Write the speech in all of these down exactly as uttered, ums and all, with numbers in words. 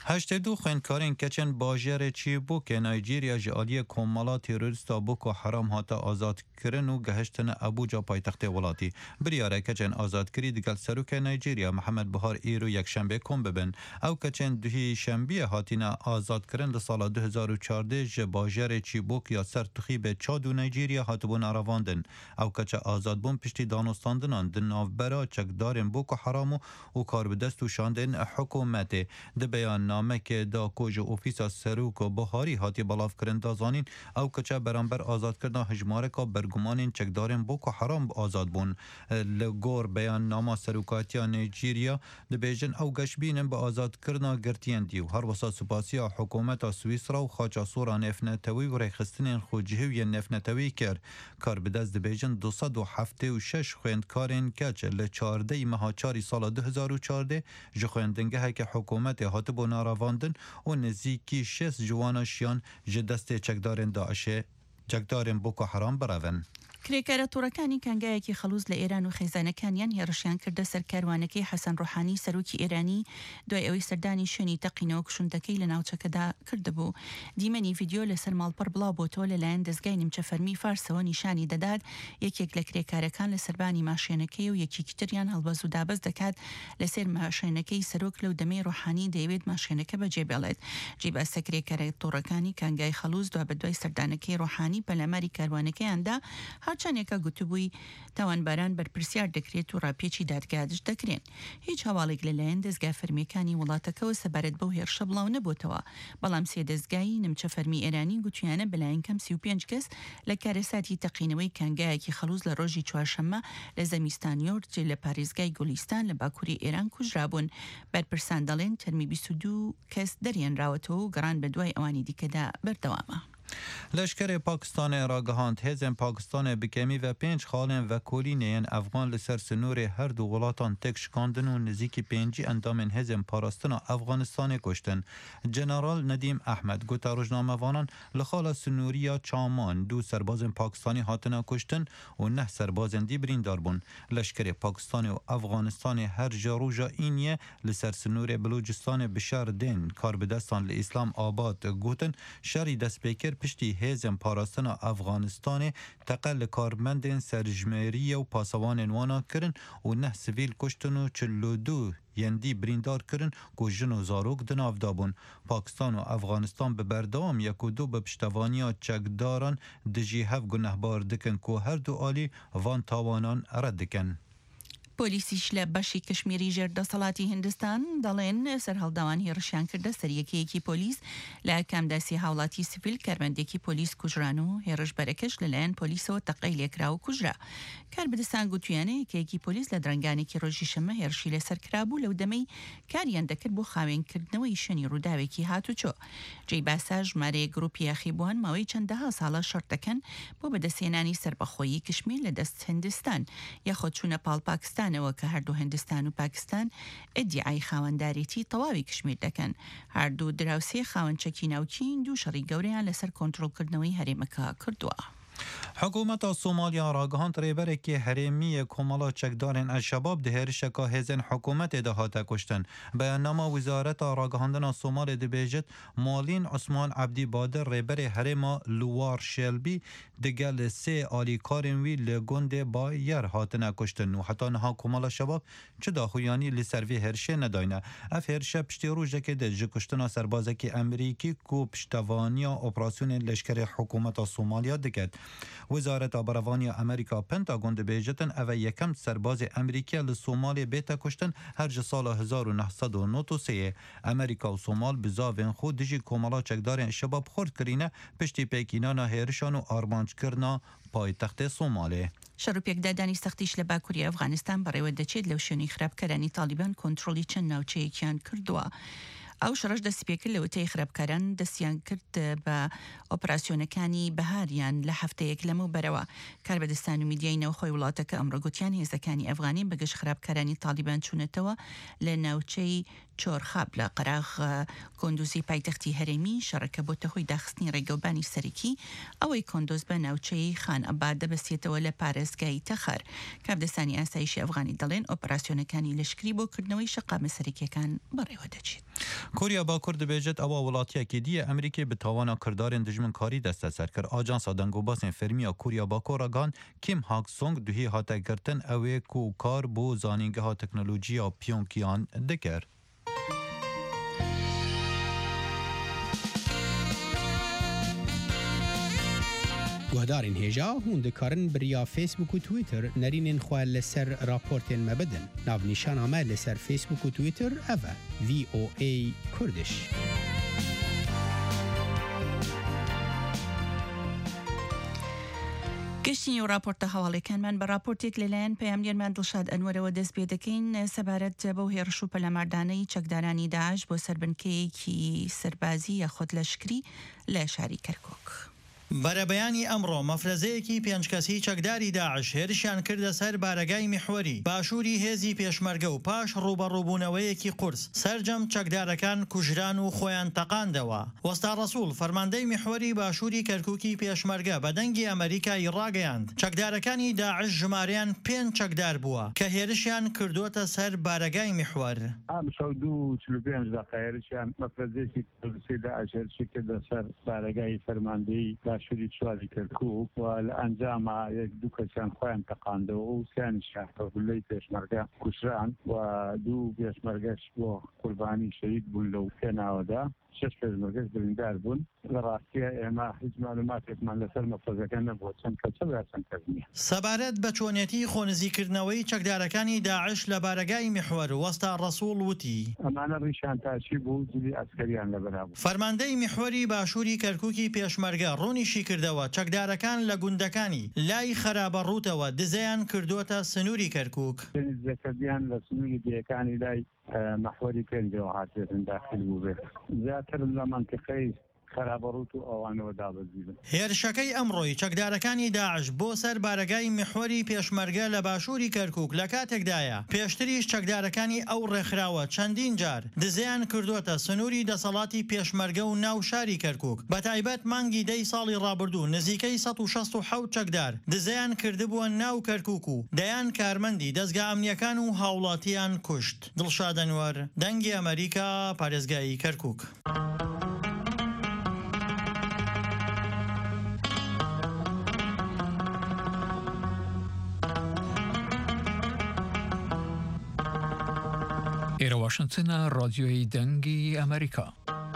هشت دو خوێندکارên keçên bajarê Çîbûkê Nayjerya ji aliyê komala terorîsta Boko Haram hate azadkirin û gihiştine Abuja paytextê welatî. Biryara keçên azadkirî digel Serokê Nayjerya Mihemed Buhar îro yekşembe kom bibin. Ew keçên duhî şembiyê hatîne azadkirin li sala du hezar û çardeh ji bajarê Çîbûk ya ser Tuxîbê Çad û Nayjerya hatibûn eravandin. Ew keçe azadbûn piştî danostandinan di navbera çekdarên Boko Haram û karbidest û şandên hikûmetê. Di beyan nameke da ko ji ofîsa Serok Buharî hatiye belavkirin da zanîn ew keçe beramber azadkirina hejmareka bergumanên çekdarên Boko Haram azad bûn. Li gor beyannama Serokatiya Nayjerya dibêjin ew geşbînin bi azadkirina girtiyên dî û her wisa spasiya hikûmeta Swîsra û xaça sora nefnetewî û rêxistinên xwecihî nefnetewî kir. Karbidest dibêjin du sed û heftê û şeş خوێندکارên keç li çardeyî meha çarî sala du hezar û çardeh ji xwendingeheke hikûmetê hatibûn eravandin û nezîkî şêst ciwana şiyan ji destê çekdarên Daişê çekdarên Boko Haram birevin. کرێکارە تووڕەکانی کانگایەکی خەلووز لە ئێران و خێزانەکانیان هێڕشیان کردە سەر کاروانەکەی حەسەن ڕوحانی سەرۆکی ئێرانی دوای ئەوەی سەردانی شوێنی تەقینەوە کشوندەکەی لە ناوچەکەدا کردبوو. دیمەنی ڤیدیۆ لەسەر ماڵپەر بڵاو بۆتەوە لەلایەن دەستگای نیمچە فەرمی فارسەوە نیشانی دەدات یەکێک لە کرێکارەکان لە سەربانی ماشێنەکەی و یەکێکی تریان هەڵبەز و دابەز دەکات لەسەر ماشێنەکەی سەرۆک لەو دەمەی ڕوحانی دەیەوێت ماشێنەکە بەجێبێڵێت. جێباسە کرێکارە تووڕەکانی کانگای خەلووز دوا بەدوای سەردانەکەی ڕوحانی پەلاماری کاروانەکەیاندا هاچانێکە گوتبووی تاوانباران بەرپرسیار دەکرێت و ڕاپێکی دادگادش دەکرێن. هیچ هەواڵێک لەلایەن دەستگا فەرمیەکانی وڵاتەکەەوە سەبارەت بەو هێرشە بڵاو نەبووتەوە، بەڵام سێ دەستگای نمچە فەرمی ئێرانی گوتیانە بەلایەن کەم سی و پێنج کەس لە کارەساتی تەقینەوەی کانگایەکی خەلووز لە ڕۆژی چوارشەممە لە زەمیستانیۆرج لە پارێزگای گولیستان لە باکووری ئێران کوژرابوون. بەرپرسان دەڵێن تەرمی بیست و دوو کەس دەریێنراوەتەوە و گەڕان بە دوای ئەوانی دیکەدا بەردەوامە. لشکر پاکستان راگهاند هزم پاکستان بکمی و پنج خالن و کلینین افغان لسر سنور هر دو ولاتان تک شکاندن و نزیکی پنجی اندام هزم پاراستنا افغانستان کشتن. جنرال ندیم احمد گوتا روزنامه‌وانان لخال سنوریا چامان دو سرباز پاکستانی هاتنا کشتن و نه سرباز دی بریندار بون. لشکر پاکستان و افغانستان هر جاروجا اینیه لسر سنور بلوچستان بشار دین کار بدستان لاسلام آباد گوتن شری دست پیکر پشتی هزم پاراستنا افغانستان تقل کارمندین سرجمهری و پاسوان وانا کرن و نه سویل کشتن و چلو دو یندی بریندار کرن که جن و زاروک دناف دابون. پاکستان و افغانستان به بردام یک و دو به پشتوانی چکداران دجی هف گنهبار دکن که هر دو آلی وان تاوانان رد دکن. پۆلیسیش لە بەشی کشمیری ژێردەسەڵاتی هندستان دەڵێن سەرهەڵداوان هێڕشیان کردە سەریەکەیەکی پۆلیس لە کامداسی هاوڵاتی سیڤیل کارمەندێکی پۆلیس کوژران و هێڕشبەرەکەش لەلایەن پۆلیسەوە تەقەی لێکرا و کوژرا. کاربدەستان گوتویانە یەکەیەکی پۆلیس لە درەنگانێکی ڕۆژی شەمە هێرشی لەسەر کرابوو لەو دەمەی کاریان دەکرد بۆ خاوێنکردنەوەی شوێنی ڕووداوێکی هاتوچۆ. جێی باسا ژمارەیە گروپی یاخیبووان ماوەی چەندەها ساڵە شەڕ دەکەن بۆ بەدەستهێنانی سەربەخۆیی کشمیر لە دەست هندستان یاخۆ چوونە پاڵ پاکستان کە هەردوو هندستان و پاکستان ئەدیعای خاوەنداریەتی تەواوی کشمیر دەکەن. هەردوو دراوسێ خاوەنچەکی ناوچین دوو شەڕی گەورەیان لەسەر کۆنتڕۆڵکردنەوەی هەرێمەکە کردووە. حکومت سومالیا راگهاند ریبرکی هرمی کمالا چکدارن الشباب دهرشکا هزن حکومت دهات کشتن. بیاننامه وزارت راگهاندن سومال دبیجت مالین عثمان عبدی بادر ریبر هرما لوار شلبی دگل سه آلی کارن وی لگند با یر هاتن کشتن و حتی نها کمالا شباب چه داخویانی لسروی هرشه نداینه. اف هرشه پشتی روژه که ده جکشتنا سربازکی امریکی کو پشتوانیا اپراسیون لشکر حکومت سومالیا دکد. وزارت آبروانی امریکا پنتاگون دبیجتن او یکم سرباز امریکا لسومال بیتا کشتن هر سال هزار و نهصد و نود و سه. امریکا و سومال بزاوین خود دجی کمالا چکدار شباب خورد کرینه پشتی پیکینانا هیرشان و آرمانج کرنا پایتخت سوماله. شەڕوپێکدادانی سەختیش لە باکووری ئەفغانستان بەڕێوە دەچێت لەو شوێنی خراپکەرانی تالیبان کۆنتڕۆلی چەند ناوچەیەکیان کردووە. ئەو شەڕەش دەستی پێکرد لە وتەی خراپکاران دەستیان کرد بە ئۆپراسیۆنەکانی بەهاریان لە هەفتەیەک لەمە بەرەوە. کاربەدەستان و میدیای نەوخۆی وڵاتەکە ئەمڕۆ گوتیان هێزەکانی ئەفغانی بەگەشت خراپکارانی تالیبان چوونەتەوە لە ناوچەی چۆرخاب لە قەراغ کۆندوزی پایتەختی هەرێمی. شەڕەکە بۆتە هۆی داخستنی ڕێگەوبانی سەرەکی ئەوەی کۆندۆز بە ناوچەی خان ئەباد دەبەستێتەوە لە پارێزگای تەخەر. کاربدەستانی ئاسایشی ئەفغانی دەڵێن ئۆپراسیۆنەکانی لەشکری بۆ کردنەوەی شەقامە سەرەکیەکان بەڕێوە دەچێت. کوریا باکور دبیجت اوا ولاتیا کی دی امریکا به تاوانا کردارن دجمن کاری دست سر کر آژانس دنگوباسن فرمیا کوریا باکور گان کیم هاک سونگ دوهی هاتا گرتن اوی کو کار بو زانینگه ها تکنولوژیا پیونکیان دکر. گهدارین هجا هون دکارن بریا فیسبوک و تویتر نرینن خواه لسر راپورتین مبدن ناو نشان آمه لسر فیسبوک و تویتر اوه وی او ای کردش. گشتین و راپورت حوالی کن من با راپورتیک لیلین پیامدیر من دلشاد انوار و دست بیدکین سبارت با هیرشو پلمردانی چکدارانی داعش با سربنکی کی سربازی یا خود لشکری لشاری کرکوک. بەرەبەیانی ئەمڕۆ مەفرەزەیەکی پێنج کەسی چەکداری داعش هێرشیان کردە سەر بارەگای میحوەری باشووری هێزی پێشمەرگە و پاش ڕوبەڕووبوونەوەیەکی قورس سەرجەم چەکدارەکان کوژران و خۆیان تەقاندەوە. وەستا ڕەسوول فەرماندەی میحوەری باشووری کەرکووکی پێشمەرگە بە دەنگی ئەمریکای ڕاگەیاند چەکدارەکانی داعش ژمارەیان پێنج چەکدار بووە کە هێرشیان کردوتە سەر بارەگای میحوەر. ئەم شەو دوو چل و پێنج دەقە هێرشیان مەفرەزەیەکی کوردی داعش هێرشی کردە سەر بارەگای فەرماندەی شوری چواری کرکوک و الانجام یک دو کسان خواهن تقانده و سیان شهر بلی پیشمرگه کشران و دو پیشمرگهش با قربانی شهید بون لو کناوده شش پیشمرگهش بریندار بون لراسیه اما هیچ معلوماتێک من لەسەر مەفرەزەکان نەبووە چەند کەسە یاسان کردنیە. سەبارەت بە چۆنیەتی خۆنزیکردنەوەی چەکدارەکانی داعش لە بارەگای میحوەر وەستا ڕەسوول وتی ئەمانە ڕیشان تاچی بوو جلی ئەسکەریان لەبەرا بوو. فەرماندەی میحوەری باشووری کەرکووکی پێشمەرگە ڕوونیشی کردەوە چەکدارەکان لە گوندەکانی لای خراپە ڕووتەوە دزەیان کردوتە سنووری کەرکووک. دزەکردیان لە سنووری دیەکانی لای محوەری پێنجەوە هاتێتن داخل بوو بێت. زیاتر لە منطقەی خرابڕوت و ئەوانەوە دابەزیدن. هێرشەکەی ئەمڕۆی چەکدارەکانی داعش بۆ سەر بارەگای میحوەری پێشمەرگە لە باشووری کەرکووک لە کاتێکدایە پێشتریش چەکدارەکانی ئەو ڕێکخراوە چەندین جار دزەیان کردوتە سنووری دەسەڵاتی پێشمەرگە و ناو شاری کەرکووک. بە تایبەت مانگی دەی ساڵی ڕابردوو نزیکەی سەد و شەست و حەوت چەکدار دزەیان کردبووە ناو کەرکووک و دەیان کارمەندی دەستگا ئەمنیەکان و هاوڵاتیان کوشت. دڵشاد ئەنوەر دەنگی ئەمریکا پارێزگای کەرکووک. ایرا واشنگتن رادیوی دنگی امریکا.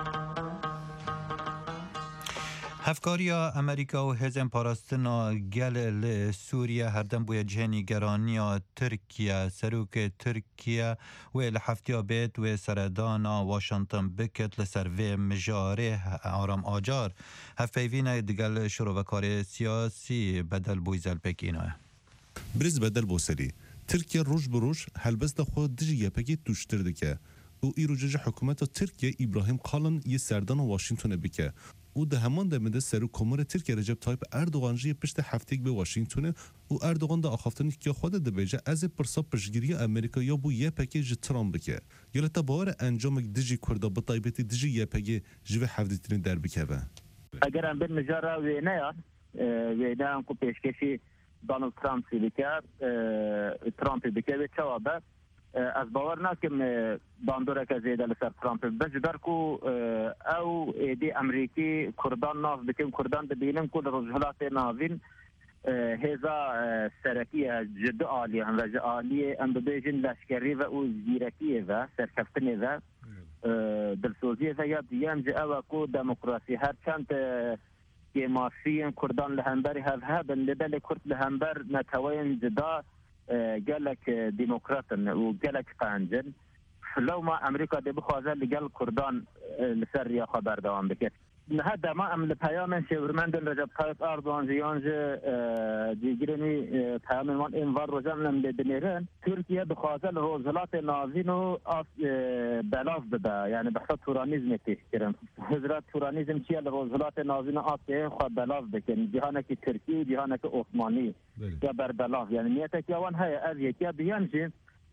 هفکاریا امریکا و هزم پاراستنا گل ل سوریه هردم بوی جهنی گرانیا ترکیه سروک ترکیه و لحفتیا بیت و سردانا واشنطن بکت لسر و مجاره آرام آجار هفیوین دگل شروع و کار سیاسی بدل بوی زل پکینه برز بدل بوسری ترکیه روش بروش هلبست خود دجی یپکی توشتر دکه او ایروجه حکومت ترکیه ابراهیم قالن یه سردان واشنطن بکه او ده همان دمده سرو کمر ترکیه رجب طایب اردوغان جی پشت هفتگ به واشنطن او اردوغان ده آخافتن که خود ده بیجه از پرسا پشگیری امریکا یا بو یه پکیج ترامپ بکه یلتا باور انجام دجی کرده بطایبتی دجی یه پکی جوه هفتیترین در بکه و اگر هم بین مجاره وینه یا وینه هم که پیشکشی دونالد ترامپ بکه ترامپ بکه به چوابه از باور نکم باندوره که زیده لسر ترامپ بس درکو او ایدی امریکی کردان ناف بکم کردان ببینم که رجحلات ناوین هزا سرکیه جد عالیه هم رجع عالیه ام ببیجن لشکری و او زیرکیه و سرکفتنه و دلسوزیه و یا دیام جا او کو دموکراسی هر چند که مارشین کردان لهنبری هف هبن لدل کرد لهنبر نتوین جدا گلک ديمقراطن وگلک قانجن لو ما امریکا دي بخوازه لگل کردان لسر یا خبر دوام بکر هذا ما ام لپیام شورمندن رجب طایب اردوان جیانج دیگرنی پیام من انوار روزم لم لدنیرن ترکیه بخوازه لروزلات نازین و بلاف بده یعنی بحث تورانیزم تشکرن حضرت تورانیزم چیه لروزلات نازین آسیه خواه بلاف بکن جهانک ترکی جهانک عثمانی یا بر بلاف یعنی نیتک یوان های از یکی بیانجی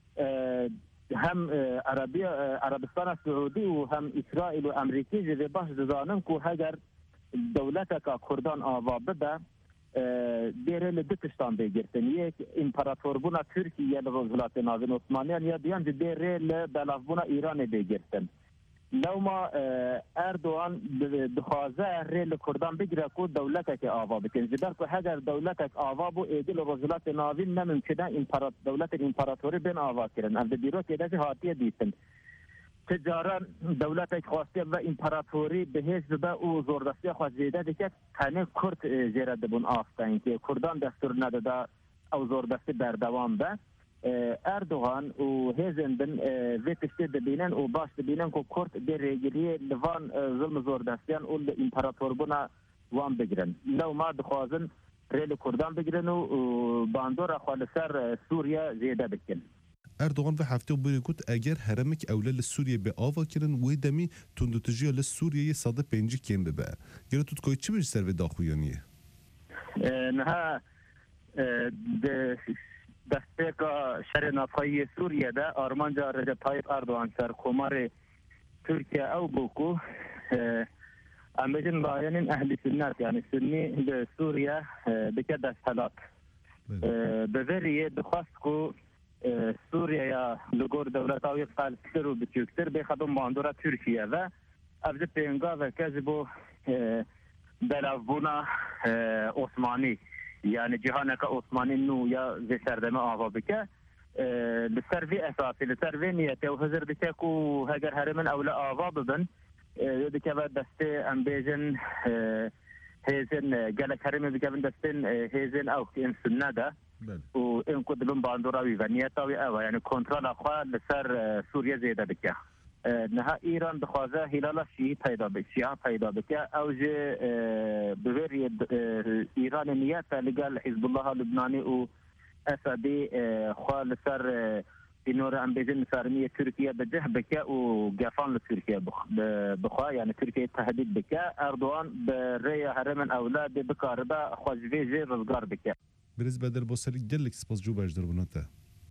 هم عربی عربستان سعودی و هم اسرائیل و امریکی جدی باش دزانم که اگر دولت که کردان آوا بده دیره لدتشتان بگیرتن یک امپراتور بونا ترکیه لروزلات نازین عثمانیان یا دیان دیره لبلاف بونا ایران بگیرتن لو ما اردوغان دخوازه ریل کردان بگیره که دولتک آوا بکن زبر که اگر دولتک آوا بو ایدل رجلات ناوین نممکنه دولت امپراتوری بین آوا کرن از بیرو که دست حاطیه دیتن تجارا دولتک خواسته و امپراتوری به حزب او زوردستی خواست زیده دیگه تنه کرد زیره دبون آفتن که کردان دستور نداده او زوردستی بردوام به اردوغان و هزندن ویتشتی دبینن و باش دبینن که کرد در ریگیری لوان ظلم زوردستیان و امپراتور بنا وان بگیرن لو ما دخوازن ریل کردان بگیرن و باندور خالصر سوریا زیده بکن اردوغان و هفته بری گفت اگر هرمک اولل سوریه به آوا کردن و دمی تندوتجی ل سوریه صد و پنج کم ببه گره تو کوی چی بر سر و داخویانیه نه دسته که شر نافعی سوریه ده آرمانجا رجب طایب اردوغان سر کمار ترکیه او بوکو امجن باین اهل سنت یعنی سنی به سوریه بکه دست حالات به وریه دخواست که سوریه یا لگور دولت آوی قلبتر و بچوکتر به خدم باندورا ترکیه و افز پینگا و کذبو بلافبونا عثمانی یعنی جهانک عثمانی نو یا زی سردمه آوا بکه لسر وی اساسی لسر وی نیته و حضر بکه که هگر هرمن اولا آوا ببن بکه و دسته امبیجن هیزن گلک هرمن بکه من دستن هیزن او که این سنه ده و این کدلون باندوراوی و نیتاوی او یعنی کنترل اخواه لسر سوریه زیده بکه نها ایران بخوازه هلال شیعی پیدا بکه شیعه پیدا بکه او جه بوری ایران نیت لگل حزب الله لبنانی و اسدی خواه لسر نور امبیزن سارمی ترکیه بجه بکه و گفان لترکیه بخواه یعنی ترکیه تهدید بکه اردوغان به ری هرمن اولاد بکاربه خوازوی جه رزگار بکه برز بدر بوسری گلک سپاس جو باش در بناته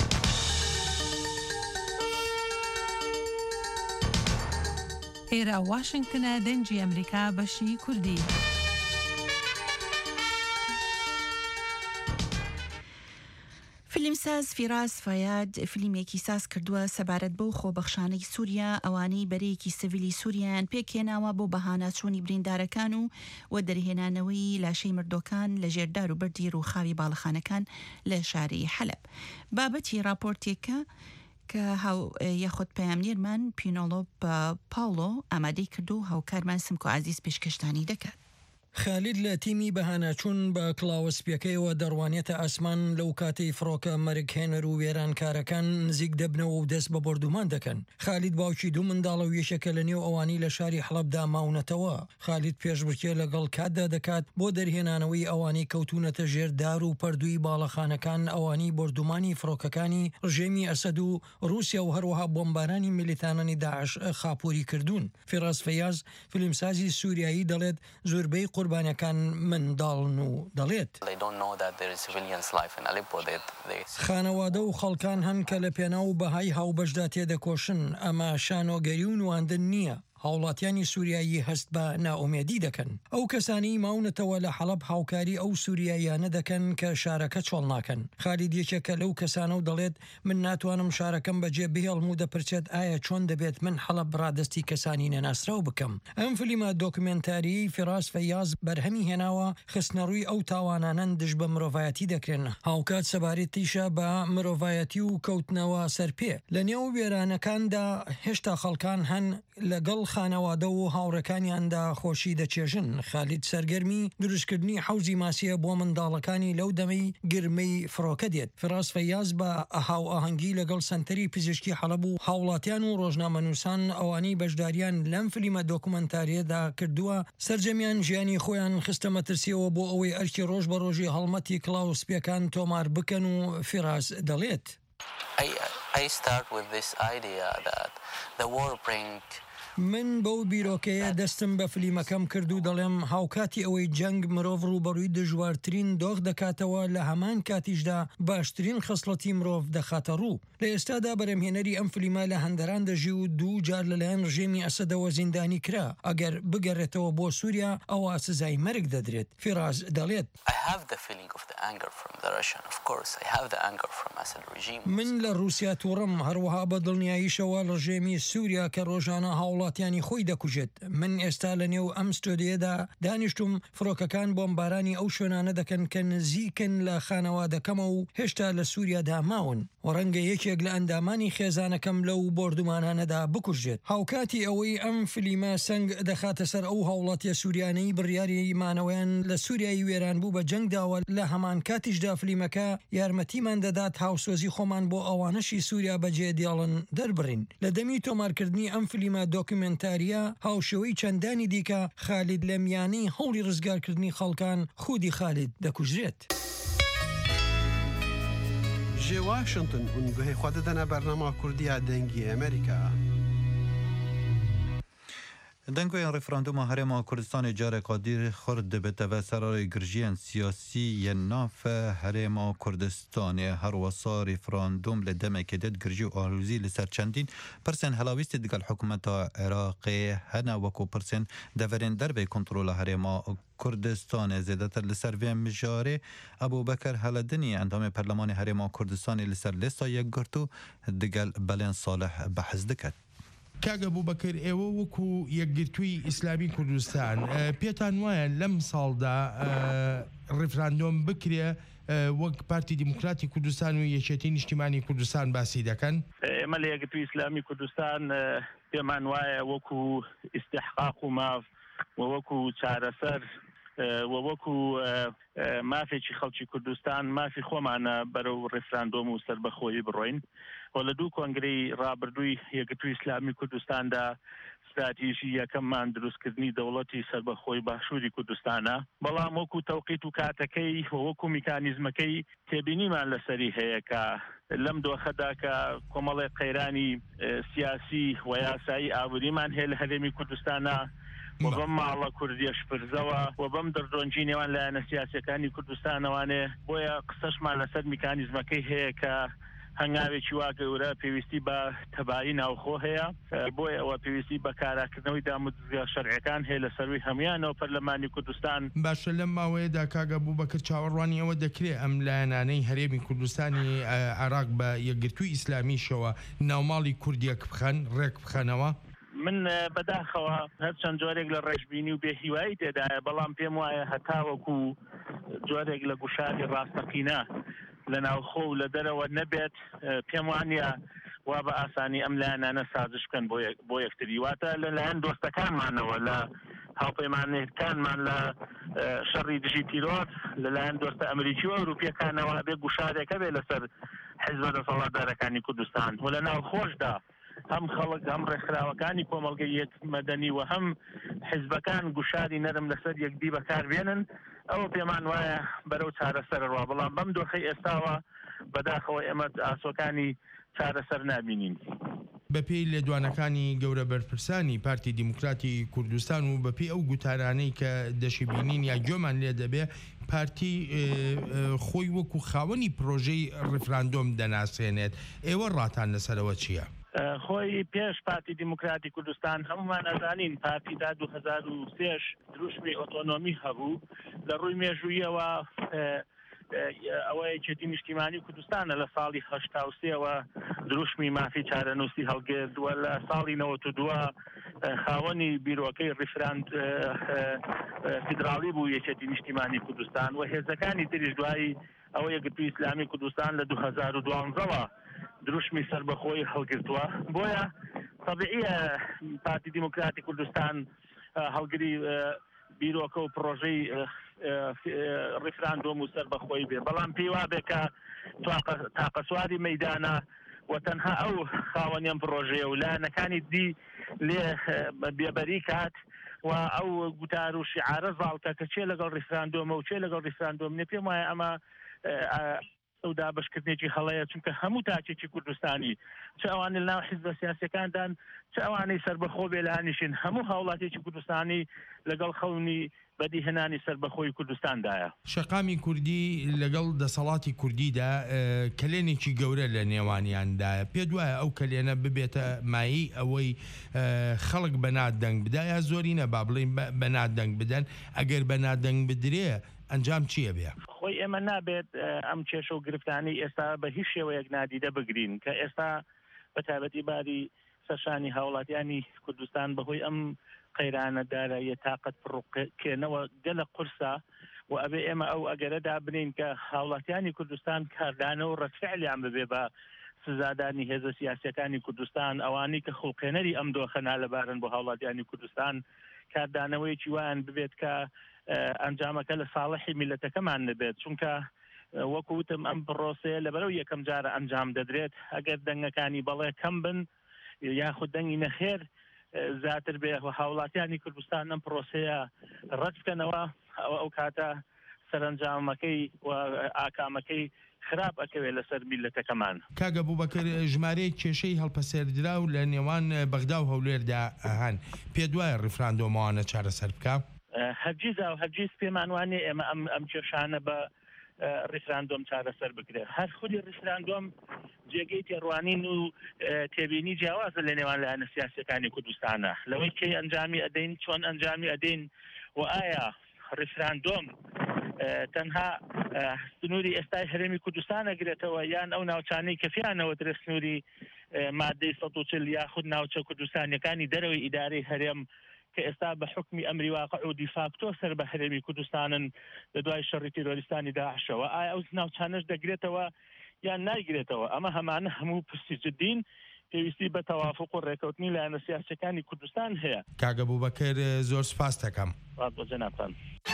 ئێرە واشنگتنە دەنجی ئەمریکا بەشی کوردی. فیلمساز فیراز فایاد فیلمێکی ساز کردووە سەبارەت بەو خۆبەخشانەی سووریا ئەوانەی بەرەیەکی سڤیلی سووریان پێکهێناوە بۆ بەهانەچوونی بریندارەکان و وە دەرهێنانەوەی لاشەی مردۆکان لە ژێردار و بەردی ڕووخاوی باڵەخانەکان لە شارەی حەلەب. بابەتی راپۆرتێکە کە یاخود پەیامنێرمان پینۆلۆ پاولۆ ئامادەی کرد و هاوکارمان سمکۆ عزیز پێشکەشتانی دەکات. خالید لە تیمی بەهانەچوون بە کلاوەسپیەکەیەوە دەڕوانێتە ئاسمان لەو کاتەی فڕۆکە مەرگهێنەر و وێرانکارەکان نزیک دەبنەوە و دەست بە بردومان دەکەن. خالید باوکی دوو منداڵە و یەشەکە لە نێو ئەوانی لە شاری حەڵەبدا ماونەتەوە. خالید پێشبڕکێ لەگەڵ کاتدا دەکات بۆ دەرهێنانەوەی ئەوانی کەوتونەتە ژێردار و پەردووی باڵەخانەکان ئەوانی بردومانی فڕۆکەکانی ڕژێمی ئەسەد و رووسیا و هەروەها بۆمبارانی میلیتانانی داعش خاپوری کردوون. فیراز فەیاز فیلمسازی سووریایی دەڵێت زۆربەی قوربانیەکان منداڵن و دەڵێت خانەوادە و خەڵکان هەن کە لە پێناو بەهای هاوبەشدا تێدەکۆشن ئەمە شانۆگەری و نواندن نییە. هاوڵاتیانی سووریایی هەست بە ناومێدی دەکەن. ئەو کەسانی ماونەتەوە لە حەڵەب هاوکاری ئەو سووریاییانە دەکەن کە شارەکە چۆڵ ناکەن. خالید یەکێکە لەو کەسانە و دەڵێت من ناتوانم شارەکەم بەجێ بهێڵم و دەپرچێت ئایا چۆن دەبێت من حەڵەب ڕادستی کەسانی نەناسراو بکەم. ئەم فیلمە دۆکمنتاری فیراز فەیاز بەرهەمی هێناوە خستنەڕووی ئەو تاوانانەن دژ بە مرۆڤایەتی دەکرێن. هاوکات سەبارەتیشە بە مرۆڤایەتی و کەوتنەوە سەرپێ. لە نێو وێرانەکاندا هێشتا خەڵکان هەن لەگەڵ خانەوادە و هاوڕەکانیاندا خۆشی دەچێژن. خالید سەرگەرمی دروستکردنی حوزی ماسیە بۆ منداڵەکانی لەو دەمەی گرمەی فڕۆکە دێت. فیراز فەیاز بە ئەهاو ئاهەنگی لەگەڵ سەنتەری پزیشکی حەڵەب و هاوڵاتیان و ڕۆژنامەنووسان ئەوانەی بەشداریان لەم فیلمە دۆکمەنتاریەدا کردووە سەرجەمیان ژیانی خۆیان خستە مەترسیەوە بۆ ئەوەی ئەرکی ڕۆژ بە ڕۆژی هەڵمەتی کلااوسپیەکان تۆمار بکەن و فیراز دەڵێت. من بەو بیرۆکەیە دەستم بە فلیمەکەم کرد و دەڵێم هاوکاتی ئەوەی جەنگ مرۆڤ ڕوبەڕووی دژوارترین دۆخ دەکاتەوە لە هەمان کاتیشدا باشترین خصلەتی مرۆڤ دەخاتە ڕوو. لە ئێستادا بەرەمهێنەری ئەم فلیمە لە هەندەران دەژی و دوو جار لەلایەن ڕژێمی ئەسەدەوە زیندانی کرا. ئەگەر بگەڕێتەوە بۆ سووریا ئەوە سزای مەرگ دەدرێت. فیراز دەڵێت من لە رووسیا تووڕم هەروەها بە دڵنیاییشەوە ڕژێمی سووریا کە ڕۆژانە هاوڵات هاوڵاتیانی خۆی دەکوژێت. من ئێستا لە نێو ئەم ستۆدیەدا دانیشتم فڕۆکەکان بۆمبارانی ئەو شوێنانە دەکەن کە نزیکن لە خانەوادەکەمە و هێشتا لە سووریادا ماون و ڕەنگە یەکێک لە ئەندامانی خێزانەکەم لەو بردومانانەدا بکوژێت. هاوکاتی ئەوەی ئەم فلیمە سنگ دەخاتە سەر ئەو هاوڵاتیە سووریانەی بڕیاری مانەوەیان لە سووریایی وێران بوو بە جەنگداوە لە هەمان کاتیشدا فلیمەکە یارمەتیمان دەدات هاوسۆزی خۆمان بۆ ئەوانەشی سووریا بەجێ دیاڵن دەربڕین. لە دەمی تۆمارکردنی ئەم فلیمە دۆکیومنتاریە هاوشێوەی چەندانی دیکە خالید لە میانەی هەوڵی ڕزگارکردنی خەڵکان خودی خالید دەکوژرێت. جێ واشنگتن هون گوهی خوا دەدەنە بەرنامە کوردیە دەنگی ئەمریکا. دنگوی ریفراندوم هرما کردستان جار قادر خورد به تو سرای گرجیان سیاسی ی ناف هرما کردستان هر وصا ریفراندوم لدم کدد گرجی و آلوزی لسر چندین پرسن هلاویست دیگل حکومت عراق هنا وکو پرسن دورین در به کنترل هرما کردستان زیادتر لسر و مجاره ابو بکر هلدنی اندام پرلمان هرما کردستان لسر لستا یک گرتو دیگل بلین صالح بحث دکد. کاگە بوو بەکر ئێوە وەکو یەکگرتووی ئیسلامی کوردستان پێتان وایە لەم ساڵدا ڕیفراندۆم بکرێ وەک پارتی دیموکراتی کوردستان و یەکێتی نیشتیمانی کوردستان باسی دەکەن؟ ئێمە لە یەکگرتووی ئیسلامی کوردستان پێمان وایە وەکو ئیستحقاق و ماف و وەکو چارەسەر و وەکو مافێکی خەڵکی کوردستان مافی خۆمانە بەرەو ڕیفراندۆم و سەربەخۆیی بڕۆین و لە دوو کۆنگرەی ڕابردووی یەکگرتووی ئیسلامی کوردستاندا استراتیژی یەکەممان دروستکردنی دەوڵەتی سەربەخۆی باشووری کوردستانە، بەڵام وەکو تەوقیت و کاتەکەی وەکو میکانیزمەکەی تێبینیمان لەسەری هەیە کە لەم دۆخەدا کە کۆمەڵی قەیرانی سیاسی و یاسایی ئابووریمان هەیە لە هەرێمی کوردستانە و بەم ماڵە کوردیەش پرزەوە و بەم دەردۆنجی نێوان لایەنە سیاسەکانی کوردستانەوانێ بۆیە قسەشمان لەسەر میکانیزمەکەی هەیە کە هەنگاوێکی وا گەورە پێویستی بە تەبایی ناوخۆ هەیە، بۆیە ئەوە پێویستی بە کاراکردنەوەی داموزگا شەرعیەکان هەیە لە سەروی هەمویانەوە پەرلەمانی کوردستان. باشە لەم ماوەیەدا کاگە بوو بەکرد چاوەڕوانی ئەوە دەکرێت ئەم لایەنانەی هەرێمی کوردستانی عێراق بە یەکگرتووی ئیسلامیشەوە ناوماڵی کوردیەک بخەن ڕێک بخەنەوە؟ من بەداخەوە هەرچەند جۆرێک لە ڕێژبینی و بێهیوایی تێدایە، بەڵام پێم وایە هەتاوەکو جۆرێک لە گوشاری ڕاستەقینە لە ناوخۆ و لە دەرەوە نەبێت پێم وانە وا بە ئاسانی ئەم لایەنانە سازش بکەن بۆ یەکتری، واتە لەلایەن دۆستەکانمانەوە لە هاوپەیمانێتەکانمان لە شەڕی دژی تیرۆر لەلایەن دۆستە ئەمریکی و ئەوروپیەکانەوە بێ گوشارێکە بێ لەسەر حیزبە دەسەڵاتدارەکانی کوردستان و لە ناوخۆشدا هەم خەڵک هەم ڕێکخراوەکانی کۆمەڵگەی مەدەنی و هەم حیزبەکان گوشاری نەرم لەسەر یەکدی بەکاربێنن، ئەوە پێمان وایە بەرەو چارەسەرڕوا، بەڵام بەم دۆخەی ئێستاوە بەداخەوە ئێمە ئاسۆکانی چارەسەر نابینین. بەپێی لێدوانەکانی گەورە بەرپرسانی پارتی دیموکراتی کوردستان و بەپێی ئەو گوتارانەی کە دەشیبینین یا گوێمان لێ دەبێ پارتی خۆی وەکو خاوەنی پرۆژەی ڕیفراندۆم دەناسێنێت، ئێوە ڕاتان لەسەرەوە چییە؟ خۆی پێش پارتی دیموکراتی کوردستان هەمومان ئەزانین پارتیدا دوو هەزار و سێش دروشمی ئۆتۆنۆمی هەبوو، لە ڕووی مێژوویەوە ئەوە یەکێتی نیشتیمانی کوردستانە لە ساڵی هەشتا و سێەوە دروشمی مافی چارەنووسی هەڵگرتووە، لە ساڵی نەوەت و دووە خاوەنی بیرۆکەی ڕیفراند فیدراڵی بوو یەکێتی نیشتیمانی کوردستان و هێزەکانی تریش دوایی ئەوە یەکگرتووی ئیسلامی کوردستان لە دوو هەزار و دوانزەوە دروشمی سەربەخۆی هەڵگرتووە، بۆیە طبیعیە پارتی دیموکراتی کوردستان هەڵگری بیرۆکە و پرۆژەی ڕیفراندۆم و سەربەخۆی بێ، بەڵام پێی وا بێ کە تاقەسواری مەیدانە و تەنها ئەو خاوەنیان پرۆژەیە و لایەنەکانی دی لێ بێبەری کات و ئەو گوتار و شیعارە زاڵتە کە چێ لەگەڵ ڕیفراندۆمە و چێ لەگەڵ ڕیفراندۆم نێ، پێم وایە ئەمە ئەو دابشکردنێکی هەڵەیە، چونکە هەموو تاکێکی کوردستانی چ ئەوانە لەناو حیزبە سیاسیەکاندان چ ئەوانەی سەربەخۆ بێ لە هەنیشین هەموو هاوڵاتێکی کوردستانی لەگەڵ خەونی بەدیهێنانی سەربەخۆی کوردستاندایە. شەقامی کوردی لەگەڵ دەسەڵاتی کوردیدا کلێنێکی گەورە لە نێوانیاندایە، پێ دوایە ئەو کلێنە ببێتە مایی ئەوەی خەڵک بەنات دەنگ بدایە زۆرینە با بڵین بەنات دەنگ بدەن، ئەگەر بەنات دەنگ بدرێ ئەنجام چییە بێ؟ خۆی ئێمە نابێت ئەم کێشە و گرفتانی ئێستا بە هیچ شێوەیەک نادیدە بگرین کە ئێستا بە تایبەتی باری سەشانی هاوڵاتیانی کوردستان بەهۆی ئەم قەیرانەدارە یە تااقەت پڕکێنەوە گەلە قورسە و ئەبێ ئێمە ئەو ئەگەرەدا بنین کە هاوڵاتیانی کوردستان کاردانەوە ڕەتفعلیان ببێ بە سزادانی هێزە سیاسەکانی کوردستان ئەوانی کە خوڵقێنەری ئەم دۆخەنا لەبارن بۆ هاوڵاتیانی کوردستان کاردانەوەیکی وایان ببێت کە ئەنجامەکە لە ساڵحی میلەتەکەمان نبێت چونکە وەکوتم ئەم پرۆسەیە لەبەرەو یەکەم جارە ئەنجام دەدرێت ئەگەر دەنگەکانی بەڵێ کەم بن یاخود دەنگی نەخێر زیاتر بێ هاوڵاتیانی کوردستان ئەم پرۆسەیە ڕەت بکەنەوە ئەو کاتە سەرنجامەکەی و ئاکامەکەی خراپ ئەکەوێت لەسەر میلەتەکەمان. کاگە بووبەکر ژمارەیە کێشەی هەڵپەسێردرا و لە نێوان بەغدا و هەولێردا هەن پێ دوایە ڕیفراندۆمەوانە چارەسەر بکە؟ هەرگیز و هەرگیز پێمان وانێ ئێمە ئەم ئەم کێشانە بە ڕیفراندۆم چارەسەر بکرێت. هەر خودی ڕیفراندۆم جێگەی تێڕوانین و تێبینی جیاوازە لە نێوان لایەنە سیاسەکانی کوردستانە لەوەی کەی ئەنجامی ئەدەین چۆن ئەنجامی ئەدەین و ئایا ڕیفراندۆم تەنها سنووری ئێستای هەرێمی کوردستان ئەگرێتەوە یان ئەو ناوچانەی کەفیانەوە درێ سنووری مادەی سەد و چل یاخود ناوچە کوردستانیەکانی دەرەوەی ئیدارەی هەرێم کە ئێستا بە حکمی ئەمری واقع و دیفاکتۆ سەر بە هەرێمی کوردستانن لە دوای شەڕی تیرۆریستانی داعشەوە ئایا ئەو ناوچانەش دەگرێتەوە یان نایگرێتەوە ئەمە هەمانە هەموو پرسی جدین پێویستی بە تەوافق و ڕێکەوتنی لایەنە سیاسەکانی کوردستان هەیە. کاگە بووبەکر زۆر سوپاس دەکەم. بۆ جەنابتان.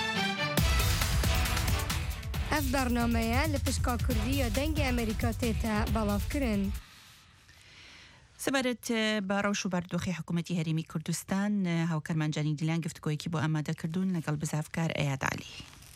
ئەف بەرنامەیە لە پشکا کوردی یا دەنگی ئەمریکا تێتە بەڵاوکردن. سەبارەت بە ڕەوش و بەردۆخی حکوومەتی هەرێمی کوردستان هاوکارمانجانی دیلان گفتگۆیەکی بۆ ئامادەکردوون لەگەڵ بزافکار ئەیاد عەلی.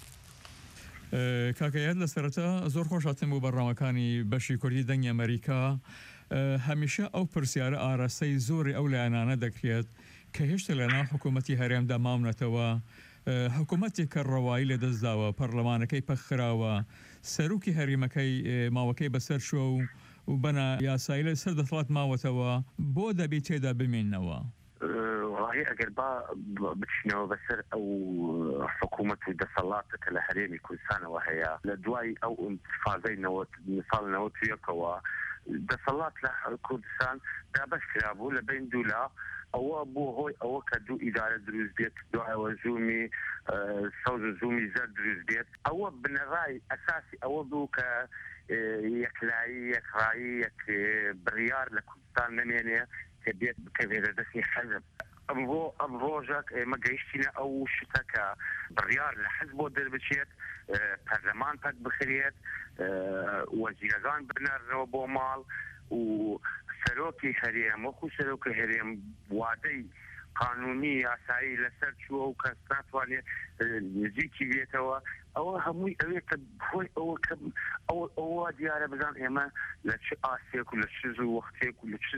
کاکەیاد لە سەرەتا زۆر خۆشاتم بۆ بەڕامەکانی بەشی کوردی دەنگی ئەمریکا هەمیشە ئەو پرسیارە ئاراستەی زۆری ئەو لایەنانە دەکرێت کە هێشتا لەناو حکوومەتی هەرێمدا مامنەتەوە حکوومەتێک کە ڕەوایی لەدەستداوە پەرلەمانەکەی پەخراوە سەرروکی هەریمەکەی ماوەکەی بەسەر شوە و و بەنا یاسایی لە سەر دەسەڵات ماوەتەوە بۆ دەبێت تێدا بمێننەوە. وڵاهی ئەگەر با بچینەوە بەسەر ئەو حکوومەت و دەسەڵاتەکە لە هەرێمی کوردستانەوە هەیە لە دوای ئەو ئینتیفاضەی ساڵ نەوەت و یەکەوە دەسەڵات لە کوردستان دابەشکرا بوو لە بین دوولا ئەوە بۆ هۆی ئەوە کە دوو ئیدارە دروست بێت دوایەوە زوومی سەوز و زوومی زەر دروست بێت ئەوە بنەڕای ئەساسی ئەوە بوو کە یەکلایی یەکڕایی یەک بڕیار لە کوردستان نمێنێ کە بێت بکەوێتە دەستی حەزب ئەمڕۆ ئەم ڕۆژێک ئێمە گەیشتینە ئەو شتە کە بڕیار لە حەزب بۆ دەربچێت پەرلەمان پەک بخرێت وەزیرەکان بنەرنەوە بۆ ماڵ و سەرۆکی هەرێم وەکو سەرۆکی هەرێم وادەی قانونی یاسایی لەسەر چووە و کەس ناتوانێت نزیکی بێتەوە ئەوە هەمووی ئەوێت کە بخۆی ئەوە ئەوە دیارە بزان ئێمە لە چ ئاسێک و لە چ زوو وەختێک و لە چ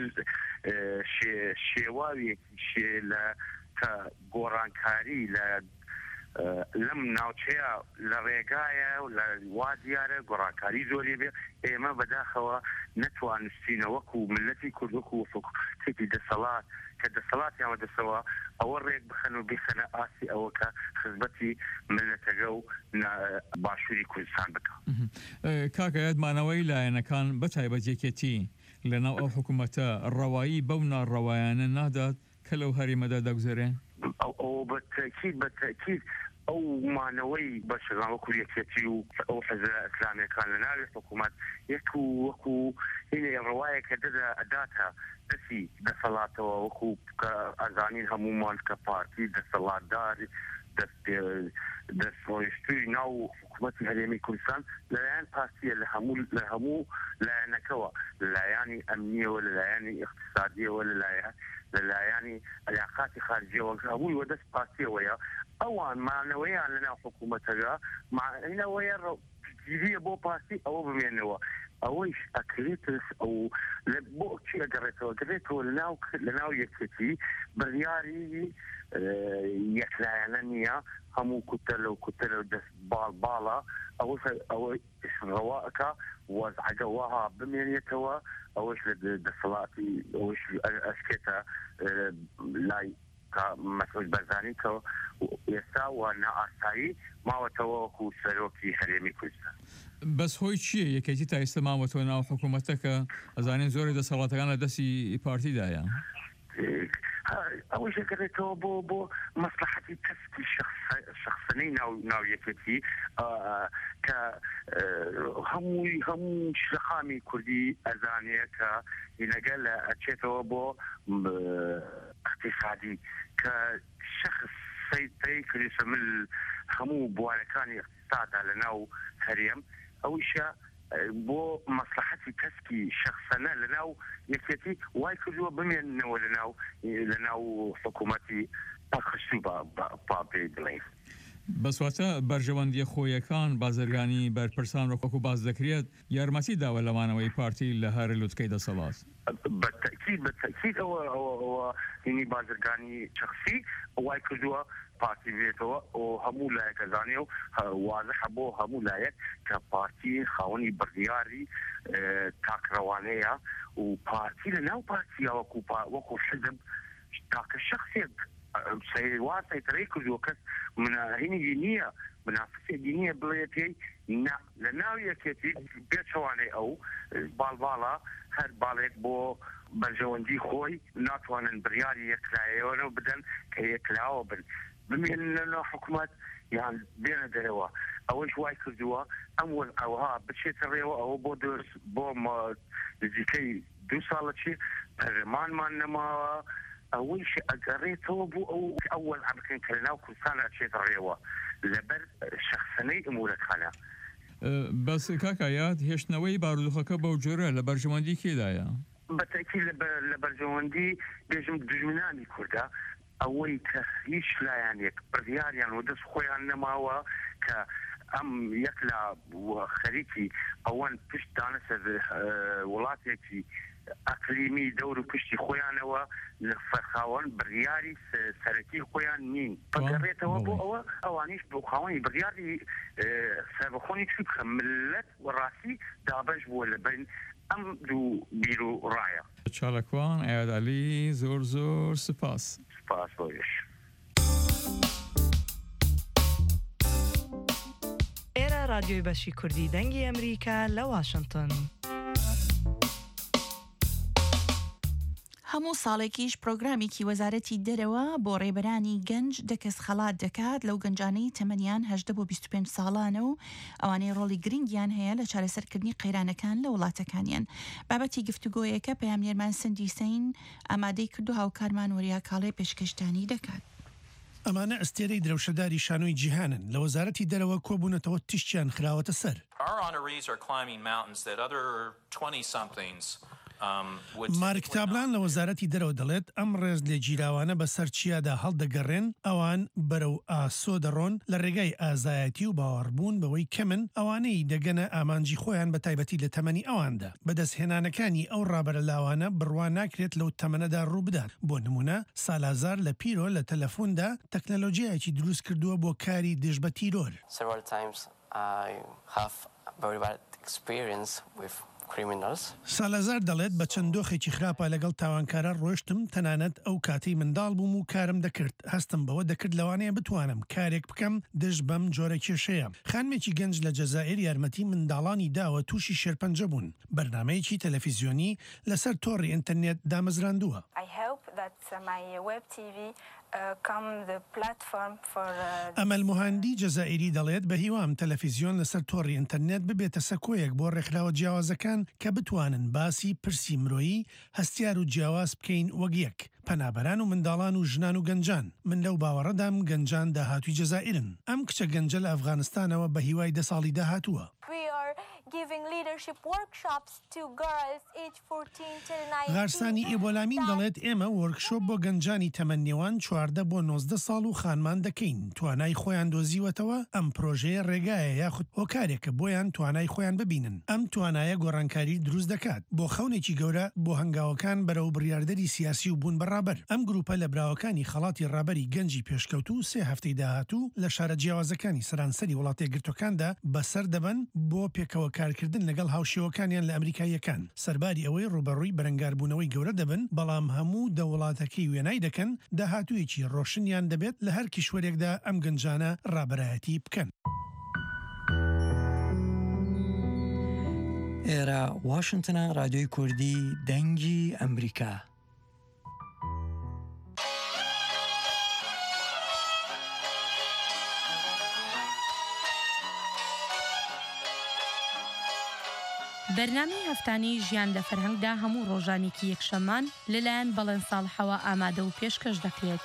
شێواوێکی شێ لە کە گۆڕانکاری لە لەم ناوچەیە لە ڕێگایە و لە وا دیارە گۆڕانکاری زۆری بێ ئێمە بەداخەوە نەتوانستینە وەکو ملەتی کورد وەکو وەفقێتی دەسەڵات کە دەسەڵاتیانوە دەسەوە ئەوە ڕێک بخەن و بخەنە ئاسی ئەوە کە خزمەتی ملەتەکە و باشووری کوردستان بکە. کاکەیادمانەوەی لایەنەکان بە تایبەتێکێتی لەناو ئەو حکوومەتە ڕەوایی بەو ناڕەوایانە نادات کە لەو هەریمەدا دەگوزارێن؟ ئەو بەتەکید بەتەکید ئەو مانەوەی بەشغان وەکو یەکێتی و ئەو حەزە ئەسلامیەکان لە ناوی حکوومەت یەک و وەکو هینێ ڕەوایە کە دەدا ئەداتە دەستی دەسەڵاتەوە وەکو کە ئەزانین هەمومان کە پارتی دەسەڵاتدار دەستڕۆیشتووی ناو حکوومەتی هەرێمی کوردستان لەلایەن پارتیە لە هەموو لە هەموو لایەنەکەوە لەلایانی ئەمنیەوە لەلایانی اقتصادیەوە لەلایەن لەلایانی علاقاتی خارجیەوە هەمووی وەدەست پارتیەوەیە ئەوان مانەوەیان لەناو حکوومەتەکە مانەوەیە گیریە بۆ پارتی ئەوە بمێنەوە ئەوەیش ئەکرێت ئەو بۆ چی ئەگەڕێتەوە گەڕێتەوە لەناو یەکێتی بڕیاری یەکلایەنە نییە هەموو کوتە لەو کوتە لەو دەست باڵ باڵە ئەوە ئەوە ڕەواکە وەزعەکە وەها بمێنێتەوە ئەوەش لە دەسەڵاتی ئەوەش ئەسکێتە لای مەسعود بەرزانی کە ئێستا و نائاسایی ماوەتەوە وەکو سەرۆکی هەرێمی کوردستان. بەس هۆی چییە یەکێتی تا ئێستا ماوەتەوە ناو حکوومەتەکە ئەزانین زۆری دەسەڵاتەکان لە دەستی پارتیدایە؟ ئەوەی شەکرێتەوە بۆ بۆ مەسلحەتی کەسکی شخصنەی ناو یەکێتی کە هەمووی هەموو شەقامی کوردی ئەزانەیە کە لەگەل ئەچێتەوە بۆ اقتصادی کە شخص سەیتەی کریسەمل هەموو بوارەکانی اقتصادا لە ناو هەرێم ئەویشە بۆ مەسلحەتی کەسکی شخصەنە لە ناو یەکێتی وای کردووە بمێننەوە لە ناو لە ناو حکوومەتی پاخشتی با پێ بڵێن. بەسواتە بەرژەوەندیە خۆیەکان بازرگانی بەرپرسان ڕۆکۆک و باز دەکرێت یارمەتی داوە لەوانەوەی پارتی لە هەر لوتکەی دەسەڵات. بەتەکید بەتەکید ئەوە ئەوە هینی بازرگانی شخصی وای کردووە پارتی بێتەوە و هەموو لایەکە زانێ و وازەحە بۆ هەموو لایەک کە پارتی خاوەنی بڕیاری تاکڕەوانەیە و پارتی لە ناو پارتیە وەکو وەکو حزب تاکە شخصێک واسەیتەڕێ کردووە کەس مناهینی نییە منافسێکی نییە بڵێ پێی لە ناو یەکێتی بێچەوانەی ئەو باڵباڵە هەر باڵێک بۆ بەرژەوەندی خۆی ناتوانن بڕیاری یەکلایەوە بدەن کە یەکلاوە بن بمێنن لەناو حکوومەت یان بێنە دەرەوە. ئەوەش وای کردووە ئەم ئەوها بچێتە ڕێوە ئەوە بۆ دەست بۆ نزیکەی دوو ساڵە چی پەرلەمانمان نەماوە ئەوەیش ئەگەڕێتەوە بۆ ئەو ئەوەل ئەبکەن کە لەناو کوردستانە ئەچێتە ڕێوە لەبەر شەخسەنەی ئەمورەکانە. بەس کاکایات هێشتنەوەی بارودۆخەکە بەو جۆرە لە بەرژەوەندی کێدایە؟ بەتەکید لە بەرژەوەندی بێژم دژمنانی کوردە ئەوەی کە هیچ لایەنێک بڕیاریان و دەست خۆیان نەماوە کە ئەم یەک لە خەریکی ئەوەن پشت دانەسە وڵاتێکی ئەقلیمی دەور و پشتی خۆیانەوە لە فەرخاوەن بڕیاری سەرەکی خۆیان نین بەگەڕێتەوە بۆ ئەوە ئەوانیش بۆ خاوەنی بڕیاری سەربەخۆنی چ بکە ملت و ڕاستی دابەش بووە لە بین ئەم دوو بیر و ڕایە. چاڵەکوان ئەیادعەلی زۆر زۆر سپاس. سپاس بۆیش. ئێرە رادیۆی بەشی کوردی دەنگی ئەمریکا لە واشنگتن. هەموو ساڵێکیش پرۆگرامێکی وەزارەتی دەرەوە بۆ ڕێبەرانی گەنج دەکەس خەڵات دەکات لەو گەنجانەی تەمەنیان هەژدە بۆ بیست و پێنج ساڵانە و ئەوانەی ڕۆڵی گرنگیان هەیە لە چارەسەرکردنی قەیرانەکان لە وڵاتەکانیان. بابەتی گفتوگۆیەکە پەیامنێرمان سندی سەین ئامادەی کرد و هاوکارمان وەریا کاڵێ پێشکەشتانی دەکات. ئەمانە ئەستێرەی درەوشەداری شانۆی جیهانن لە وەزارەتی دەرەوە کۆبوونەتەوە تیشتیان خراوەتە سەر. مارک تابلان لە وەزارەتی دەرەوە دەڵێت ئەم ڕێز لێ گیراوانە بەسەر چیادا هەڵدەگەڕێن ئەوان بەرەو ئاسۆ دەڕۆن لە ڕێگای ئازایەتی و باوەڕبوون بەوەی کەمن ئەوانەی دەگەنە ئامانجی خۆیان بە تایبەتی لە تەمەنی ئەواندا بەدەستهێنانەکانی ئەو ڕابەرە لاوانە بڕوان ناکرێت لەو تەمەنەدا ڕوو بدات. بۆ نمونە سالازار لە پیرۆ لە تەلەفۆندا تەکنەلۆژیایەکی دروست کردووە بۆ کاری دژ بە تیرۆر. سالازار دەڵێت بە چەند دۆخێکی خراپە لەگەڵ تاوانکارە ڕۆشتم تەنانەت ئەو کاتەی منداڵ بووم و کارم دەکرد هەستم بەوە دەکرد لەوانەیە بتوانم کارێک بکەم دژ بەم جۆرە کێشەیە. خانمێکی گەنج لە جەزائیر یارمەتی منداڵانی داوە تووشی شێرپەنجە بوون. بەرنامەیەکی تەلەڤیزیۆنی لەسەر تۆڕی ئینتەرنێت دامەزراندووە. ئەمەل موهاندی جەزائیری دەڵێت بە هیوام تەلەڤیزیۆن لەسەر تۆڕی ئینتەرنێت ببێتە سەکۆیەک بۆ ڕێکخراوە جیاوازەکان کە بتوانن باسی پرسی مرۆیی هەستیار و جیاواز بکەین وەک یەک پەنابەران و منداڵان و ژنان و گەنجان. من لەو باوەڕەدام گەنجان داهاتووی جەزائیرن. ئەم کچە گەنجە لە ئەفغانستانەوە بە هیوای دە ساڵی داهاتووە. غارسانی ئێبۆلامین دەڵێت ئێمە وەرکشۆپ بۆ گەنجانی تەمەنیێوان چواردە بۆ نۆزدە ساڵ و خانمان دەکەین. توانای خۆیان دۆزیوەتەوە ئەم پرۆژەیە ڕێگایە یاخود هۆکارێکە بۆیان توانای خۆیان ببینن. ئەم توانایە گۆڕانکاری دروست دەکات بۆ خەونێکی گەورە بۆ هەنگاوەکان بەرەو بڕیاردەری سیاسی و بوون بەڕابەر. ئەم گروپە لە براوەکانی خەڵاتی ڕابەری گەنجی پێشکەوتو سێ هەفتەی داهاتوو لە شارە جیاوازەکانی سەرانسەری وڵاتە گرتوەکاندا بەسەر دەبن بۆ پێکەوەکە هاوکارکردن لەگەڵ هاوشێوەکانیان لە ئەمریکاییەکان سەرباری ئەوەی ڕوبەڕووی بەرەنگاربوونەوەی گەورە دەبن بەڵام هەموو دەوڵاتەکەی وێنای دەکەن داهاتوویەکی ڕۆشنیان دەبێت لە هەر کیشوەرێکدا ئەم گەنجانە ڕابەرایەتی بکەن. ئێرە واشنگتنە رادیۆی کوردی دەنگی ئەمریکا. بەرنامەی هەفتانەی ژیان لە فەرهەنگدا هەموو ڕۆژانێکی یەکشەممان لەلایەن بەڵێن ساڵحەوە ئامادە و پێشکەش دەکرێت.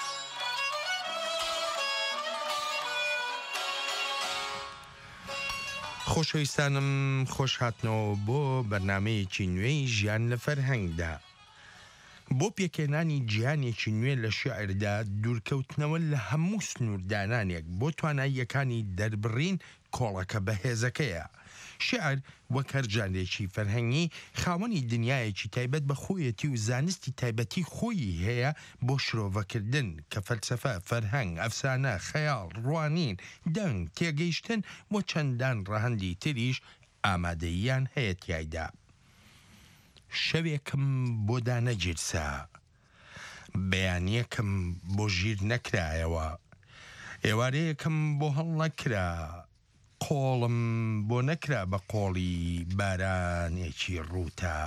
خۆشەویستانم خۆش هاتنەوە بۆ بەرنامەیەکی نوێی ژیان لە فەرهەنگدا. بۆ پێکێنانی گیانێکی نوێ لە شێعردا دوورکەوتنەوە لە هەموو سنووردانانێک بۆ تواناییەکانی دەربڕین کۆڵەکە بەهێزەکەیە. شعر وەک هەرجارێکی فەرهەنگی خاوەنی دنیایەکی تایبەت بە خۆیەتی و زانستی تایبەتی خۆی هەیە بۆ شرۆڤەکردن کە فەلسەفە، فەرهەنگ، ئەفسانە، خەیاڵ، ڕوانین، دەنگ، تێگەیشتن و چەندان ڕەهەندی تریش ئامادەییان هەیە تیایدا. شەوێکم بۆ دانەگیرسا، بەیانیەکم بۆ ژیر نەکرایەوە، ئێوارەیەکم بۆ هەڵ نەکرا، قۆڵم بۆ نەکرا بە قۆڵی بارانێکی ڕووتە.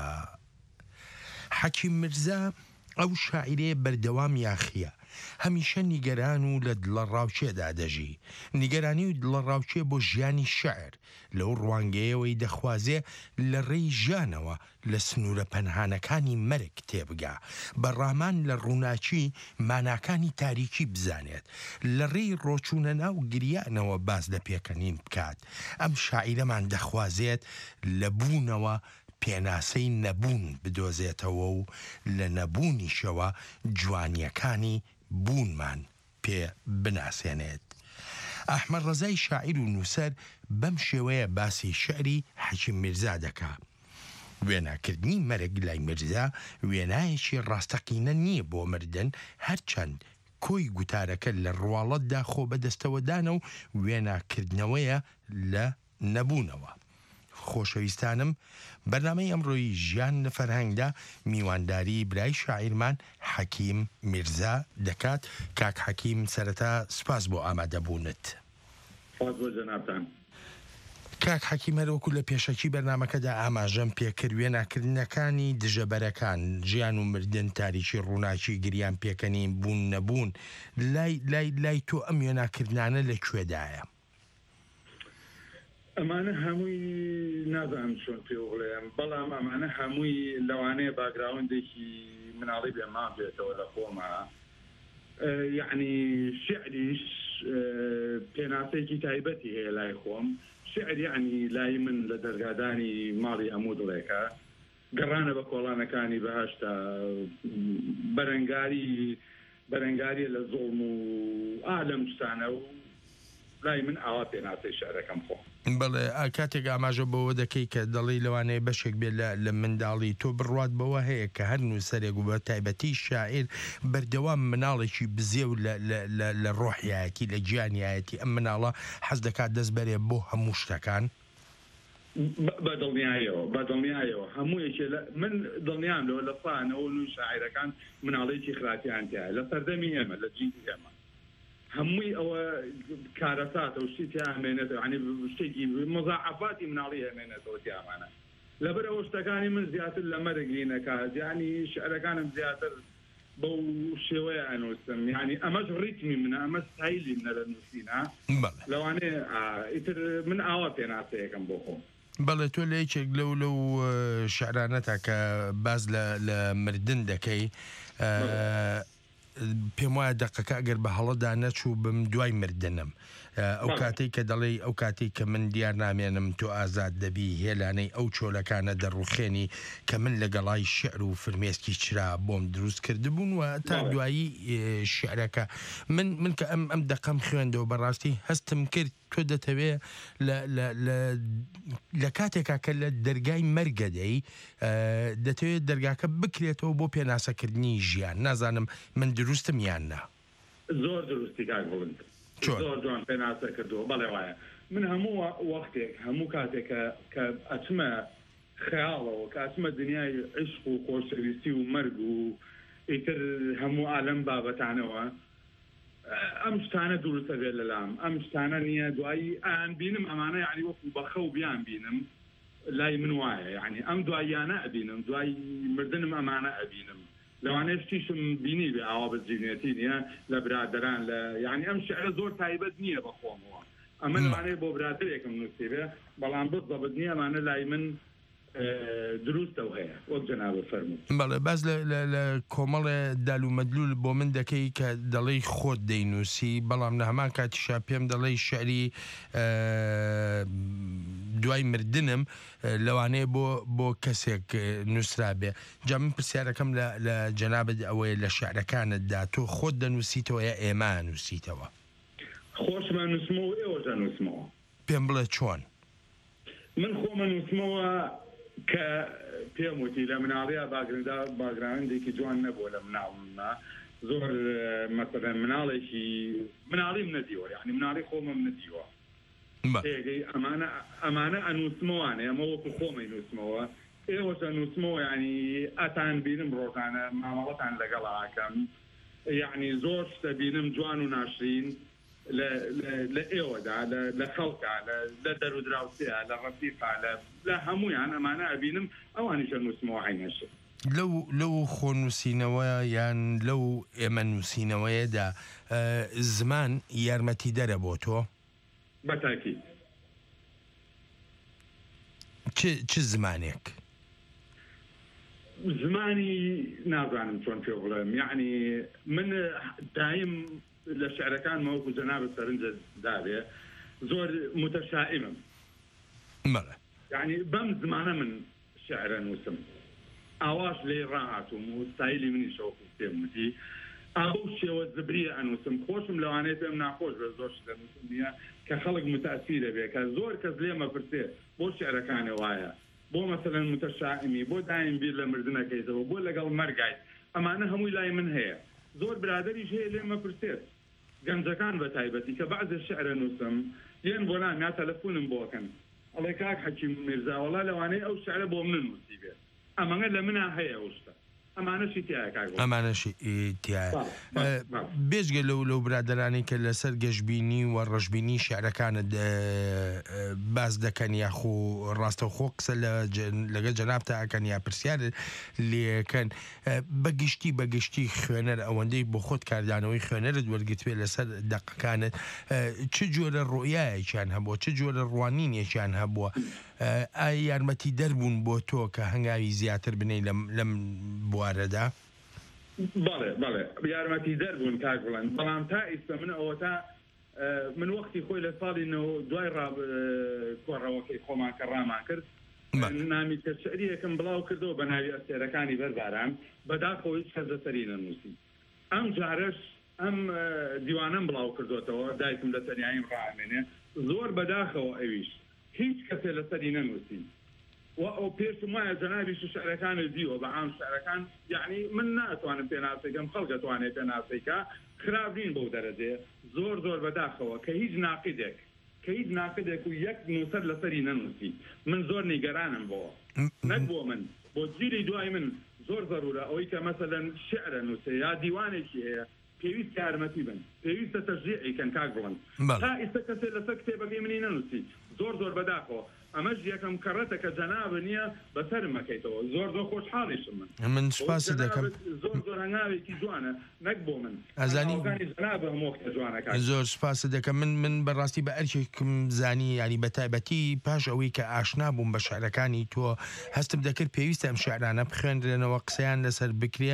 حەکیم میرزا ئەو شاعیرەیە بەردەوام یاخیە، هەمیشە نیگەران و لە دڵە ڕاوچێدا دەژی، نیگەرانی و دڵە ڕاوچێ بۆ ژیانی شەعر لەو ڕوانگەیەوەی دەخوازێ لە ڕێی ژیانەوە لە سنوورە پەنهانەکانی مەرگ تێبگا، بەڕامان لە ڕووناچی ماناکانی تاریکی بزانێت، لە ڕێی ڕۆچوونە ناو گریانەوە باز لە پێکەنین بکات. ئەم شاعیرەمان دەخوازێت لە بوونەوە پێناسەی نەبوون بدۆزێتەوە و لە نەبوونیشەوە جوانیەکانی بوونمان پێ بناسێنێت. ئەحمەد ڕەزای شاعیر و نووسەر بەم شێوەیە باسی شعری حەکیم میرزا دەکا. وێناکردنی مەرگ لای میرزا وێنایەکی ڕاستەقینە نییە بۆ مردن، هەرچەند کۆی گوتارەکە لە ڕواڵەتدا خۆ بەدەستەوەدانە و وێناکردنەوەیە لە نەبوونەوە. خۆشەویستانم، بەرنامەی ئەمڕۆی ژیان لە فەرهەنگدا میوانداری برای شاعیرمان حەکیم میرزا دەکات. کاک حەکیم، سەرەتا سوپاس بۆ ئامادەبوونت. سوپاس بۆ جەنابتان. کاک حەکیم، هەروەکو لە پێشەکی بەرنامەکەدا ئاماژەم پێکرد وێناکردنەکانی دژەبەرەکان، ژیان و مردن، تاریکی ڕووناچی، گریان پێکەنین، بوون نەبوون، لای لای لای تۆ ئەم وێناکردنانە لەکوێدایە؟ ئەمانە هەمووی نازانم چۆن پێ بڵێم، بەڵام ئەمانە هەمووی لەوانەیە باگراوندێکی مناڵی بێمان بێتەوە لە خۆمە. یعنی شعریش پێناسەیەکی تایبەتی هەیە لای خۆم. شعر یعنی لای من لە دەرگادانی ماڵی هەموو دڵێکە، گەڕانە بە کۆڵانەکانی بەهەشتا، بەرەنگاری بەرەنگاریە لە زۆڵم و ئالەم شتانە و لای من ئاوا پێناسەی شعرەکەم خۆ. بەڵێ کاتێک ئاماژە بەوە دەکەی کە دەڵی لەوانەیە بەشێک بێت لە منداڵی تۆ بڕوات بەوە هەیە کە هەر نووسەرێک و بە تایبەتی شاعیر بەردەوام مناڵێکی بزێ و لە ڕۆحیایەتی، لە گیانیایەتی ئەم مناڵە حەز دەکات دەست بەرێ بۆ هەموو شتەکان. بە دڵنیایەوە بە دڵنیایەوە هەموویەکێ من دڵنیام لەوە لە فانەوە و شاعیرەکان مناڵێکی خراپیان تایە لە سەردەمی ئێمە لە جیلی ئێمە. هەمووی ئەوە کارەساتە و شتی ئامێنێتەوە، عنی شتێکی مزاعفاتی مناڵی ئەمێنێتەوە تیامانە. لەبەر ئەوە شتەکانی من زیاتر لە مەرگی نەکات، یعنی شعرەکانم زیاتر بەو شێوەیە ئەنووسم، یعنی ئەمەش ڕیتمی منە، ئەمە ستایلی منە لە نووسینە، لەوانەیە ئیتر من ئاوا پێناسەیەکەم بۆ خۆم. بەڵێ تۆ لە یەکێک لەو لەو شعرانەتە کە باز لە مردن دەکەی، پێم وایە دەقەکە ئەگەر بە هەڵەدا نەچوو بم دوای مردنم، ئەو کاتێک کە دەڵێ ئەو کاتێک کە من دیار نامێنم تۆ ئازاد دەبی، هێلانەی ئەو چۆلەکانە دەڕوخێنی کە من لەگەڵای شعر و فرمێسکی چرا بۆم دروست کردبوون و تا دوایی شعرەکە من من کە ئەم ئەم دەقەم خوێندەوە بەڕاستی هەستم کرد تۆ دەتەوێ لە کاتێکا کە لە دەرگای مەرگەدەی دەتەوێت دەرگاکە بکرێتەوە بۆ پێناسەکردنی ژیان. نازانم من دروستم یان نا؟ زۆر دروستی کاک بڵند، زۆر جوان پێناسە کردووە. بەڵێ وایە من هەموو وەختێک هەموو کاتێک کە ئەچمە خەیاڵەوە کە ئەچمە دنیای عشق و خۆشەویستی و مەرگ و ئیتر هەموو ئالەم بابەتانەوە ئەم شتانە دروستە بێت لەلام ئەم شتانە نییە دوایی ئایان بینم ئەمانە یعنی وەکو بەخەو بیان بینم لای من وایە یعنی ئەم دواییانە ئەبینم دوای مردنم ئەمانە ئەبینم لەوانەیە شتیشم بینی بێ ئاوا بەجینێتی نییە لە برادران لە یعنی ئەم شعرە زۆر تایبەت نییە بەخۆمەوە ئەمە لەوانەیە بۆ برادرێکم نووسی بێ بەڵام بزەبت نییە ئەمانە لای من دروستە و هەیە وەک جەنابە فەرمووت. بەڵێ باز لە کۆمەڵێ دال و مەدلول بۆ من دەکەی کە دەڵێی خۆت دەینووسی بەڵام لە هەمان کاتیشا پێم دەڵێی شعری دوای مردنم لەوانەیە بۆ بۆ کەسێک نووسرا بێ. جا من پرسیارەکەم لە جەنابەت ئەوەیە لە شعرەکانتدا تۆ خۆت دەنووسیتەوە یا ئێمە نووسیتەوە؟ خۆشمە نووسمەوە ئێوەژە نووسمەوە. پێم بڵێ چۆن؟ من خۆمە نووسمەوە کە پێم وتی لە مناڵەیە باگرندا باگراوندێکی جوان نەبووە لە مناڵمە زۆر مەسەلەن مناڵێکی مناڵیم نەدیوە یعنی مناڵی خۆمەم نەدیوە تێگەی ئەمانە ئەمانە ئەنووسمەوانە ئەمە وەکو خۆمەی نووسمەوە ئێوەش ئەنووسمەوە یعنی ئەتان بینم ڕۆژانە مامەڵەتان لەگەڵاکەم یعنی زۆر شتە بینم جوان و ناشرین لە ئێوەدا لە خەڵکا لە دەرودراوسەیە لە ڕەفیقا لە هەمویان ئەمانە ئەبینم ئەوانیشە نووسمەوە عینەشە. لەو لەو خۆ نووسینەوە یان لەو ئێمە نووسینەوەیەدا زمان یارمەتی دەرە بۆ تۆ؟ بەتاکید. چ زمانێک؟ زمانی نازانم چۆن پێ بڵێم یعنی من دایم لە شعرەکان مەوەکو جەنابەت سەرنجە دابێ زۆر متەشائمم یعنی بەم زمانە من شعرە نووسم ئاواش لێ ڕاهاتوم و ستایلی منی شەوقی پێم وتی ئەو شێوە زبریە ئەنووسم خۆشم لەوانەیە پێم ناخۆش بێ زۆر شتە نووسم نییە کە خەڵک متەئسیرە بێ کە زۆر کەس لێمە پرسێ بۆ شعرەکانە وایە بۆ مەسەلەن متەشائمی بۆ دایم بیر لە مردنەکەیتەوە بۆ لەگەڵ مەرگایت ئەمانە هەمووی لای من هەیە زۆر برادریش هەیە لێمە پرسێت گەنجەکان بە تایبەتی کە بەعزە شعرە نووسم یەن بۆ نام یا تەلەفۆنم بۆکەن ئەڵێ کاک حەکیم میرزا وەڵا لەوانەیە ئەو شعرە بۆ من نووسی بێت ئەمەنە لە منە هەیە ئەو شتە ئەمانەشی تایە کاک ئەمانەشی تایە بێژگە لەو لەو برادرانی کە لەسەر گەشتبینی و ڕەشببینی شعرەکانت باز دەکەن یاخۆ ڕاستەوخۆ قسە لەگە جەناب تا ئەکەن یا پرسیار لێکەن بەگشتی بەگشتی خوێنەر ئەوەندەی بۆ خۆت کاردانەوەی خوێنەرت وەرگتوێ لەسەر دەقەکانت چ جۆرە ڕۆیایەکیان هەبووە چ جۆرە ڕوانینێکیان هەبووە ئایا یارمەتی دەربوون بۆ تۆ کە هەنگاوی زیاتر بنەی لەم بوارەدا؟ بەڵێ بەڵێ یارمەتی دەربوون کاک بڵێن بەڵام تا ئیستا من ئەوە تا من وەختی خۆی لە ساڵی دوای کۆڕەوەکەی خۆمان کە ڕامان کرد نامی شعریەکەم بڵاو کردەوە بە ناوی ئەستێرەکانی بەرباران بەداخەوە هیچ کەس لەسەری نەنووسی ئەم جارش ئەم دیوانەم بڵاو کردوێتەوە دایکم لە سەریاییم ڕامێنێ زۆر بەداخەوە ئەویش هیچ کەسێ لەسەری نەنووسی و پێشم وایە جەنابیش شعرەکانت دیوە بە عام شعرەکان یعنی من ناتوانم پێ ناسێکم خەڵک دەتوانێت پێ ناسێکە خراپ نین بەو دەرەجێ زۆر زۆر بەداخەوە کە هیچ ناقیدێک کە هیچ ناقدێک و یەک نووسەر لەسەری نەنووسی من زۆر نیگەرانم بۆەوە نەک بۆ من بۆ جیلی دوای من زۆر ضرورە ئەوەی کە مەسەلەن شعرە نووسێ یا دیوانێکی هەیە پێویست یارمەتی بن پێویستە تەشجیعیکەن کاک بڵن تا ئێستا کەسێ لەسەر کتێبەکەی منی نەنووسی زۆر زۆر بەداخەوە ئەمەش یەکەم کەڕەتە کە جەنابە نییە بەسەرم مەکەیتەوە زۆر زۆر خۆشحاڵیشم من من سوپاسی دەکەم زۆر زۆر هەنگاوێکی جوانە نەک بۆ من ئەزانی جەنابە هەموو جوانەکە زۆر سوپاسی دەکەم من من بەڕاستی بە ئەرکێکم زانی ینی بە تایبەتی پاش ئەوەی کە ئاشنا بووم بە شعرەکانی تۆ هەستم دەکرد پێویستە ئەم شعرانە بخوێنرێنەوە قسەیان لەسەر بکرێ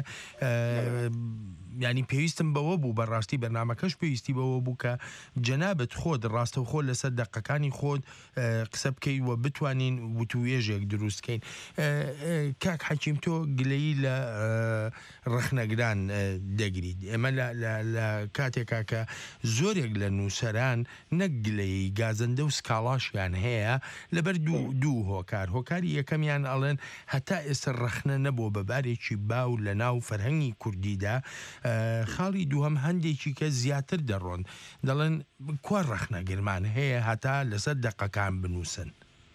ینی پێویستم بەوە بوو بەڕاستی بەرنامەکەش پێویستی بەوە بوو کە جەنابەت خۆت ڕاستە و خۆت لەسەر دەقەکانی خۆت قسە بکەی و بتوانین وتوێژێک دروستکەین. کاک حەکیم تۆ گلەیی لە ڕەخنەگران دەگریت ئێمە لە کاتێکا کە زۆرێک لە نووسەران نەک گلەیی گازەندە و سکاڵاشیان هەیە لەبەر دوو دوو هۆکار هۆکاری یەکەمیان ئەڵێن هەتا ئێستا ڕەخنە نەبووە بەبارێکی باو لە ناو فەرهەنگی کوردیدا خاڵی دووهم هەندێکی کە زیاتر دەڕۆن دەڵێن کوا ڕەخنەگرمان هەیە هەتا لەسەر دەقەکان بنووسن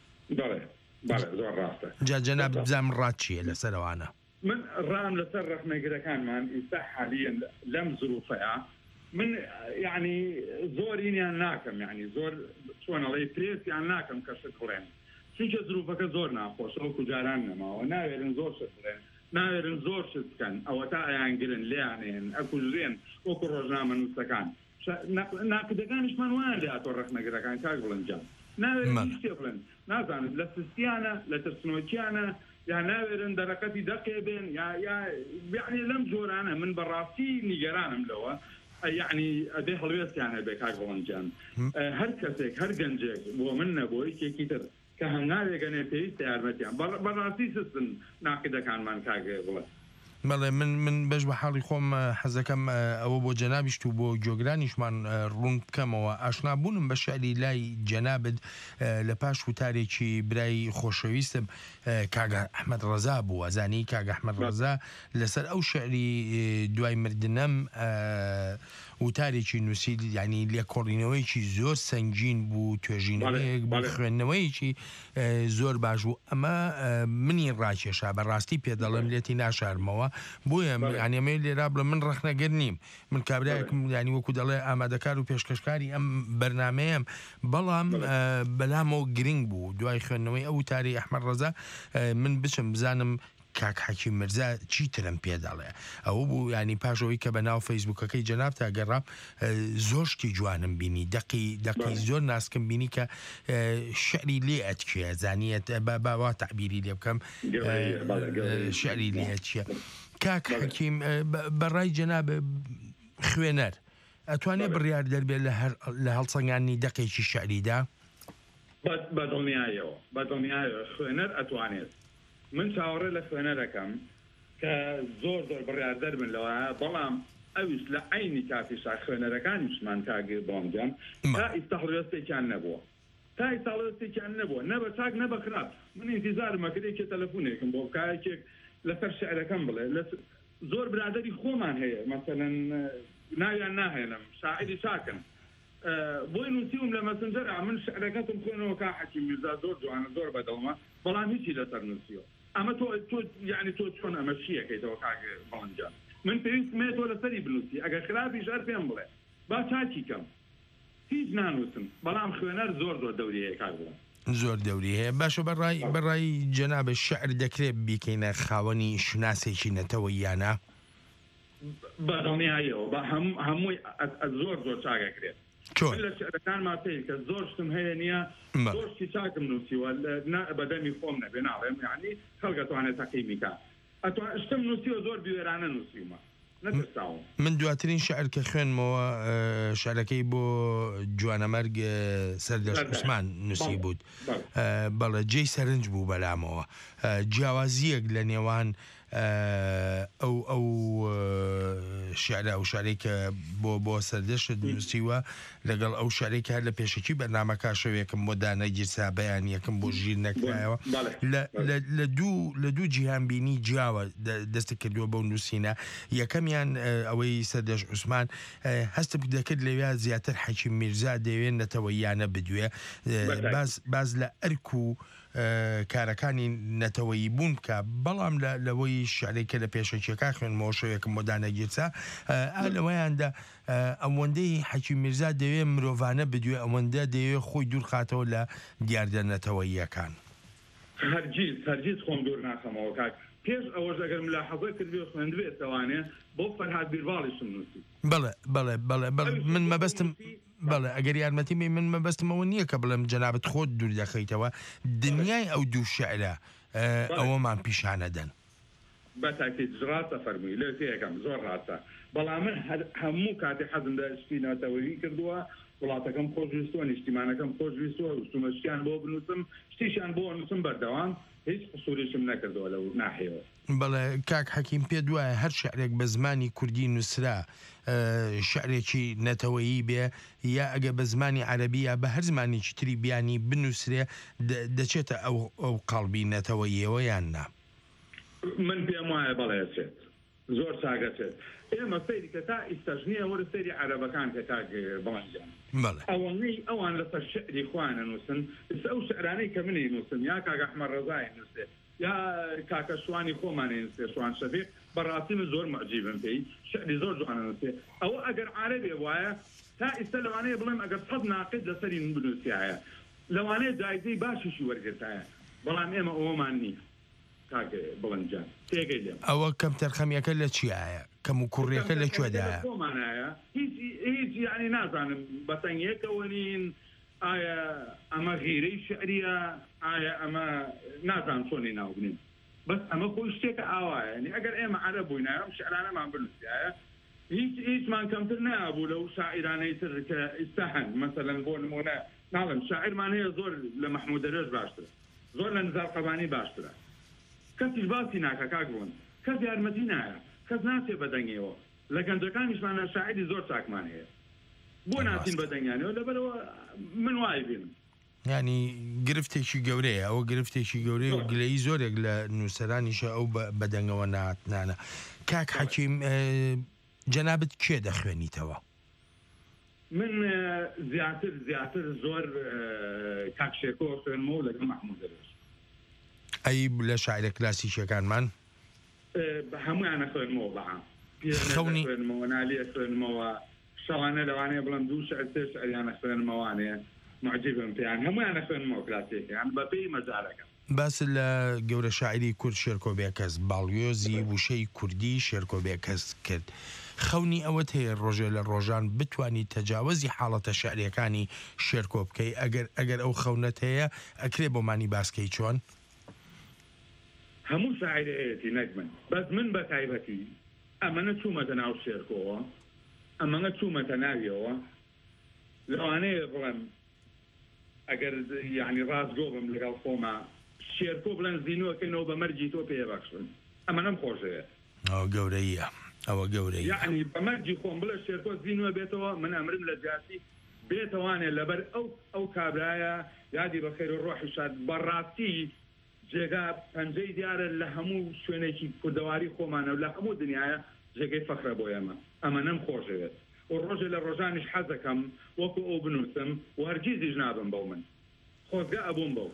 زۆر ڕاستە جا جەناب بزانم ڕات چییە لەسەرەوانە من ڕام لەسەر ڕەخنەگرەکانمان ئێستا حالیان لەم زروفەیە من یعنی زۆرینیان ناکەم یعنی زۆر چۆنەڵی پرێسیان ناکەم کە شت بڵێن چونکە زروفەکە زۆر ناخۆشە وەکو جاران نەماوە ناوێرن زۆر شت بڵێن ناوێرن زۆر شت بکەن ئەوە تا ئەیانگرن لیانێن ئەکوژێن وەکو ڕۆژنامە نووسەکان ناکدەکانیشمان وایە لاتۆ ڕەخنەگرەکان کاک بڵنجان ناوێرن شتێ بڵێن نازانت لە سستیانە لە ترسنۆکیانە یا ناوێرن دەرەکەتی دەقێ بێن یعنی لەم جۆرانە من بەڕاستی نیگەرانم لەوە یعنی ئەدێ هەڵوێستیان هەبێ کاک بڵنجان هەر کەسێک هەر گەنجێک بۆ من نەبووە یەکێکی تر کە هەنگاوێگەنێ پێویستە یارمەتیان بەڕاستی سستن ناقیدەکانمان کاگێ بڵێ بەڵێ من من بەش بە حاڵی خۆم حەزەکەم ئەوە بۆ جەنابیشت و بۆ جۆگرانیشمان ڕوون بکەمەوە ئاشنابوونم بە شعری لای جەنابت لە پاش وتارێکی برای خۆشەویستم کاگە ئەحمەد ڕەزا بوو ئەزانی کاگە ئەحمەد ڕەزا لەسەر ئەو شعری دوای مردنەم وتارێکی نووسی ینی لێکۆڵینەوەیکی زۆر سەنگین بوو توێژینەوەیەک بۆ خوێندنەوەیکی زۆر باش بوو ئەمە منی ڕاکێشا بەڕاستی پێدەڵم لێتی ناشارمەوە بۆیە ئەمێ لێرا بڵە من ڕەخنەگەر نیم من کابراایەکم ینی وەکو دەڵێ ئامادەکار و پێشکەشکاری ئەم بەرنمەیەم بەڵام بەلامەوە گرنگ بوو دوای خوێندنەوەی ئەو وتاری ئەحمەد ڕەزا من بچم بزانم کاک حەکیم میرزا چیترم پێداڵێ ئەوە بوو ینی پاشەوەی کە بە ناو فەیسبوکەکەی جەناب تا گەڕام زۆر شتی جوانم بینی دقی دقی زۆر ناسکم بینی کە شعری لێ ئەتکێ زانیت باوا تعبیری لێ بکەم شعری لێ چیە کاک حەکیم بەڕای جەناب خوێنەر ئەتوانێت بڕیار دەربێت لە هەڵسەنگانی دقێکی شعریدا بەدڵنیایەوە بەدڵنیایەوە خوێنەر ئەتوانێت من چاوەڕێ لە خوێنەرەکەم کە زۆر زۆر بڕیاردەر من لەوە بەڵام ئەویش لە عینی کافیشا خوێنەرەکانیشمان کاگێ بۆمجان تا ئیستەحڵوێستێکیان نەبووە تا ئیستەحڵوێستێکیان نەبووە نە بە چاک نە بە خراپ من ئینتیزارمە کردێکی تەلەفۆنێکم بۆ کارێکێک لەسەر شعرەکەم بڵێ زۆر برادەری خۆمان هەیە مەسەلەن ناویان ناهێنم شاعری چاکن بۆی نووسیوم لە مەسنجەر من شعرەکەتم خوێنەوە کا حەکیم میرزا زۆر جوانە زۆر بەدڵمە بەڵام هیچی لەسەر نووسیوە ئەمە تۆ تۆ یعنی تۆ چۆن ئەمە شیەکەیتەوە کاگە بەڵنجا من پێویستمێ تۆ لەسەری بنووسی ئەگەر خراپی ژەر پێم بڵێ با چاکی کەم هیچ نانووسم بەڵام خوێنەر زۆر زۆر دەوری هەیە کاک بڵێ زۆر دەوری هەیە باشە بەڕای بەڕای جەنابە شعر دەکرێت بیکەینە خاوەنی شناسێکی نەتەوە یانە بەدڵنیایەوە بە هەمووی زۆر زۆر چاکەکرێت لە شعرەکانمان پێی کە زۆر شتم هەیە نییە زۆرشتی چاکم نووسیوە بەدەمی خۆم نەبێ ناڵێم یعنی خەڵکە توانێت تەقیمیکە شتم نووسیوە زۆر بوێرانە نووسیومە نەترساوم من دواترین شعر کە خوێنمەوە شعرەکەی بۆ جوانەمەرگ سەردەش عوسمان نووسی بود بەڵێ جێی سەرنج بوو بەلامەوە جیاوازیەک لە نێوان ئەو ئەو شعرە ئەو شارێک کە بۆ بۆ سەردەشت نووسیوە لەگەڵ ئەو شارێک هەر لە پێشکی بەرنامەکە شەوێکم بۆ دانەگیرسا بەیان یەکەم بۆ ژیر نەکرایەوە لە دوو لە دوو جیهانبینی جیاوە دەستی کردووە بەو نووسینە یەکەمیان ئەوەی سەردەش عوسمان هەستم دەکرد لەوێ زیاتر حەکیم میرزا دەوێت نەتەوە یانە بدوێ باز لە ئەرک و کارەکانی نەتەوەیی بوون بکە بەڵام لەوەی شعرێکە لە پێشەکیەکە خوێنمەوە شەوێکم بۆ دانەگیرسا لەوەیاندا ئەوەندەی حەکیم میرزا دەوێت مرۆڤانە بدوێ ئەوەندە دەوێت خۆی دوور خاتەوە لە دیاردە نەتەوەییەکان هەرگیز هەرگیز خۆم دوور ناخەمەوە کاک پێش ئەوەش ئەگەرم لە حەزە کردوێ خوێندوێت ئەوانێ بۆ فەرهاد بیرواڵیشم نووسی بەڵێ بەڵێ بەڵێ من مەبەستم بەڵێ ئەگەر یارمەتی من مەبەستمەوە نییە کە بڵێم جەنابەت خۆت دوور دەخەیتەوە دنیای ئەو دوو شعرە ئەوەمان پیشانەدەن بە تاکید ڕاستە فەرمووی لێ تێیەکەم زۆر ڕاستە بەڵام من هەموو کاتی حەزم لە شتی ناتەوەیی کردووە وڵاتەکەم خۆشویستوە نیشتیمانەکەم خۆشویستوە وستومەشتیان بۆ بنووسم شتیشان بۆ نووسم بەردەوام هیچ قسووریشم نەکردەوە لەو ناحێوە بەڵێ کاک حەکیم پێ دوایە هەر شعرێک بە زمانی کوردی نووسرا شعرێکی نەتەوەیی بێ یا ئەگە بە زمانی عەرەبی یا بە هەر زمانێکی تری بیانی بنووسرێ دەچێتە ئەو قەڵبی نەتەوەییەوە یان نا من پێم وایە بەڵێ چێت زۆر چاگەچێت ئێمە سەیری کە تا ئیستەژنیە وەرە سەیری عەرەبەکان کە کاک بەڵەنجیان ئەوەی ئەوان لەسەر شعری خوانە نووسن ئەو شعرانەی کە منی نووسن یا کاک ئەحمەد ڕەزای نووسێ یا کاکە شوانی خۆمانێ نووسێ شوان شەفیق بەڕاستی من زۆر معجیبم پێی شعری زۆر جوانە نووسێ ئەوە ئەگەر عەرەبێ وایە تا ئێستا لەوانەیە بڵێم ئەگەر سەد ناقد لەسەری من بنووسیایە لەوانەیە جایزەی باشیشی وەرگرتایە بەڵام ئێمە ئەوەمان نییە کاک بەڵەنجان تێگەی لێم ئەوە کەم تەرخەمیەکە لە چیایە کەم و کوڕیەکە لە کوێدایە خۆمانایە هیچ هیچ یعنی نازانم بەتەنگێکەوە نین ئایا ئەمە غیرەی شعریە ئایا ئەمە نازان چۆنی ناوبنین بەس ئەمە خۆی شتێکە ئاوایە نی ئەگەر ئێمە عەرەب بووینایە ئەم شعرانەمان بنووسیایە هیچ هیچمان کەمتر نابوو لەو شاعرانەی تر کە ئێستا هەن مەسەلەن بۆ نمونە ناڵم شاعرمان هەیە زۆر لە مەحموود دەرێژ باشترە زۆر لە نزار قەبانی باشترە کەسیش باسی ناکە کاک بوون کەس یارمەتی نایە کەس ناچێ بەدەنگەوە لە گەنجەکانیشمانە شاعری زۆر چاکمان هەیە بۆ ناتین بەدەنگیانەوە لەبەرەوە من وای بینم ینی گرفتێکی گەورەیە ئەوە گرفتێکی گەورەی و گلەی زۆرێک لە نووسەرانیشە ئەو بەدەنگەوە ناتنانە کاک حەکیم جەنابەت کێ دەخوێنیتەوە من زیاتر زیاتر زۆر کاک شێرکۆ خوێنمەوە لەگەڵ مەحموود دەرێژ ئەی لە شاعرە کلاسیکیەکانمان هەمویانە خوێنمەوە بەعام خەونی خوێنمەوە نالیە خوێنمەوە شەوانە لەوانەیە بڵم دوو شعر سێ شعریانە خوێنمەوانەیە معجبم پێیان هەمویانە خوێنمەوە کلاسیکیان بەپێی مەجالەکە باس لە گەورە شاعری کورد شێرکۆ بێکەس باڵیۆزی وشەی کوردی شێرکۆ بێکەس کرد خەونی ئەوەت هەیە ڕۆژێ لە ڕۆژان بتوانی تەجاوەزی حاڵەتە شعریەکانی شێرکۆ بکەی ئەگەر ئەگەر ئەو خەونەت هەیە ئەکرێ بۆمانی باسکەی چۆن هەموو شاعرەیەتی نەک من بەس من بە تایبەتی ئەمەنە چوومەتە ناو شێرکۆوە ئەمەنە چوومەتە ناویەوە لەوانەیە بڵێم ئەگەر یعنی ڕاستگۆ بم لەگەڵ خۆمە شێرکۆ بڵێن زینوەکەینەوە بە مەرجی تۆ پێبەخشن ئەمە نەم خۆشەیە ئەوە گەورەیە ئەوە گەورەی یعنی بە مەرجی خۆم بڵێ شێرکۆ زینوە بێتەوە من ئەمرم لە جاسی بێتەوانێ لەبەر ئەو ئەو کابرایە یادی بەخێر و ڕۆحی شاد بەڕاستی جێگا پەنجەی دیارە لە هەموو شوێنێکی کوردەواری خۆمانە و لە هەموو دنیاە جێگەی فەخرە بۆ ئێمە ئەمە نەم خۆشەوێت و ڕۆژێ لە ڕۆژانیش حەزەکەم وەکو ئەو بنووسم و هەرگیزیش نابم بەو من خۆزگە ئەبووم بەو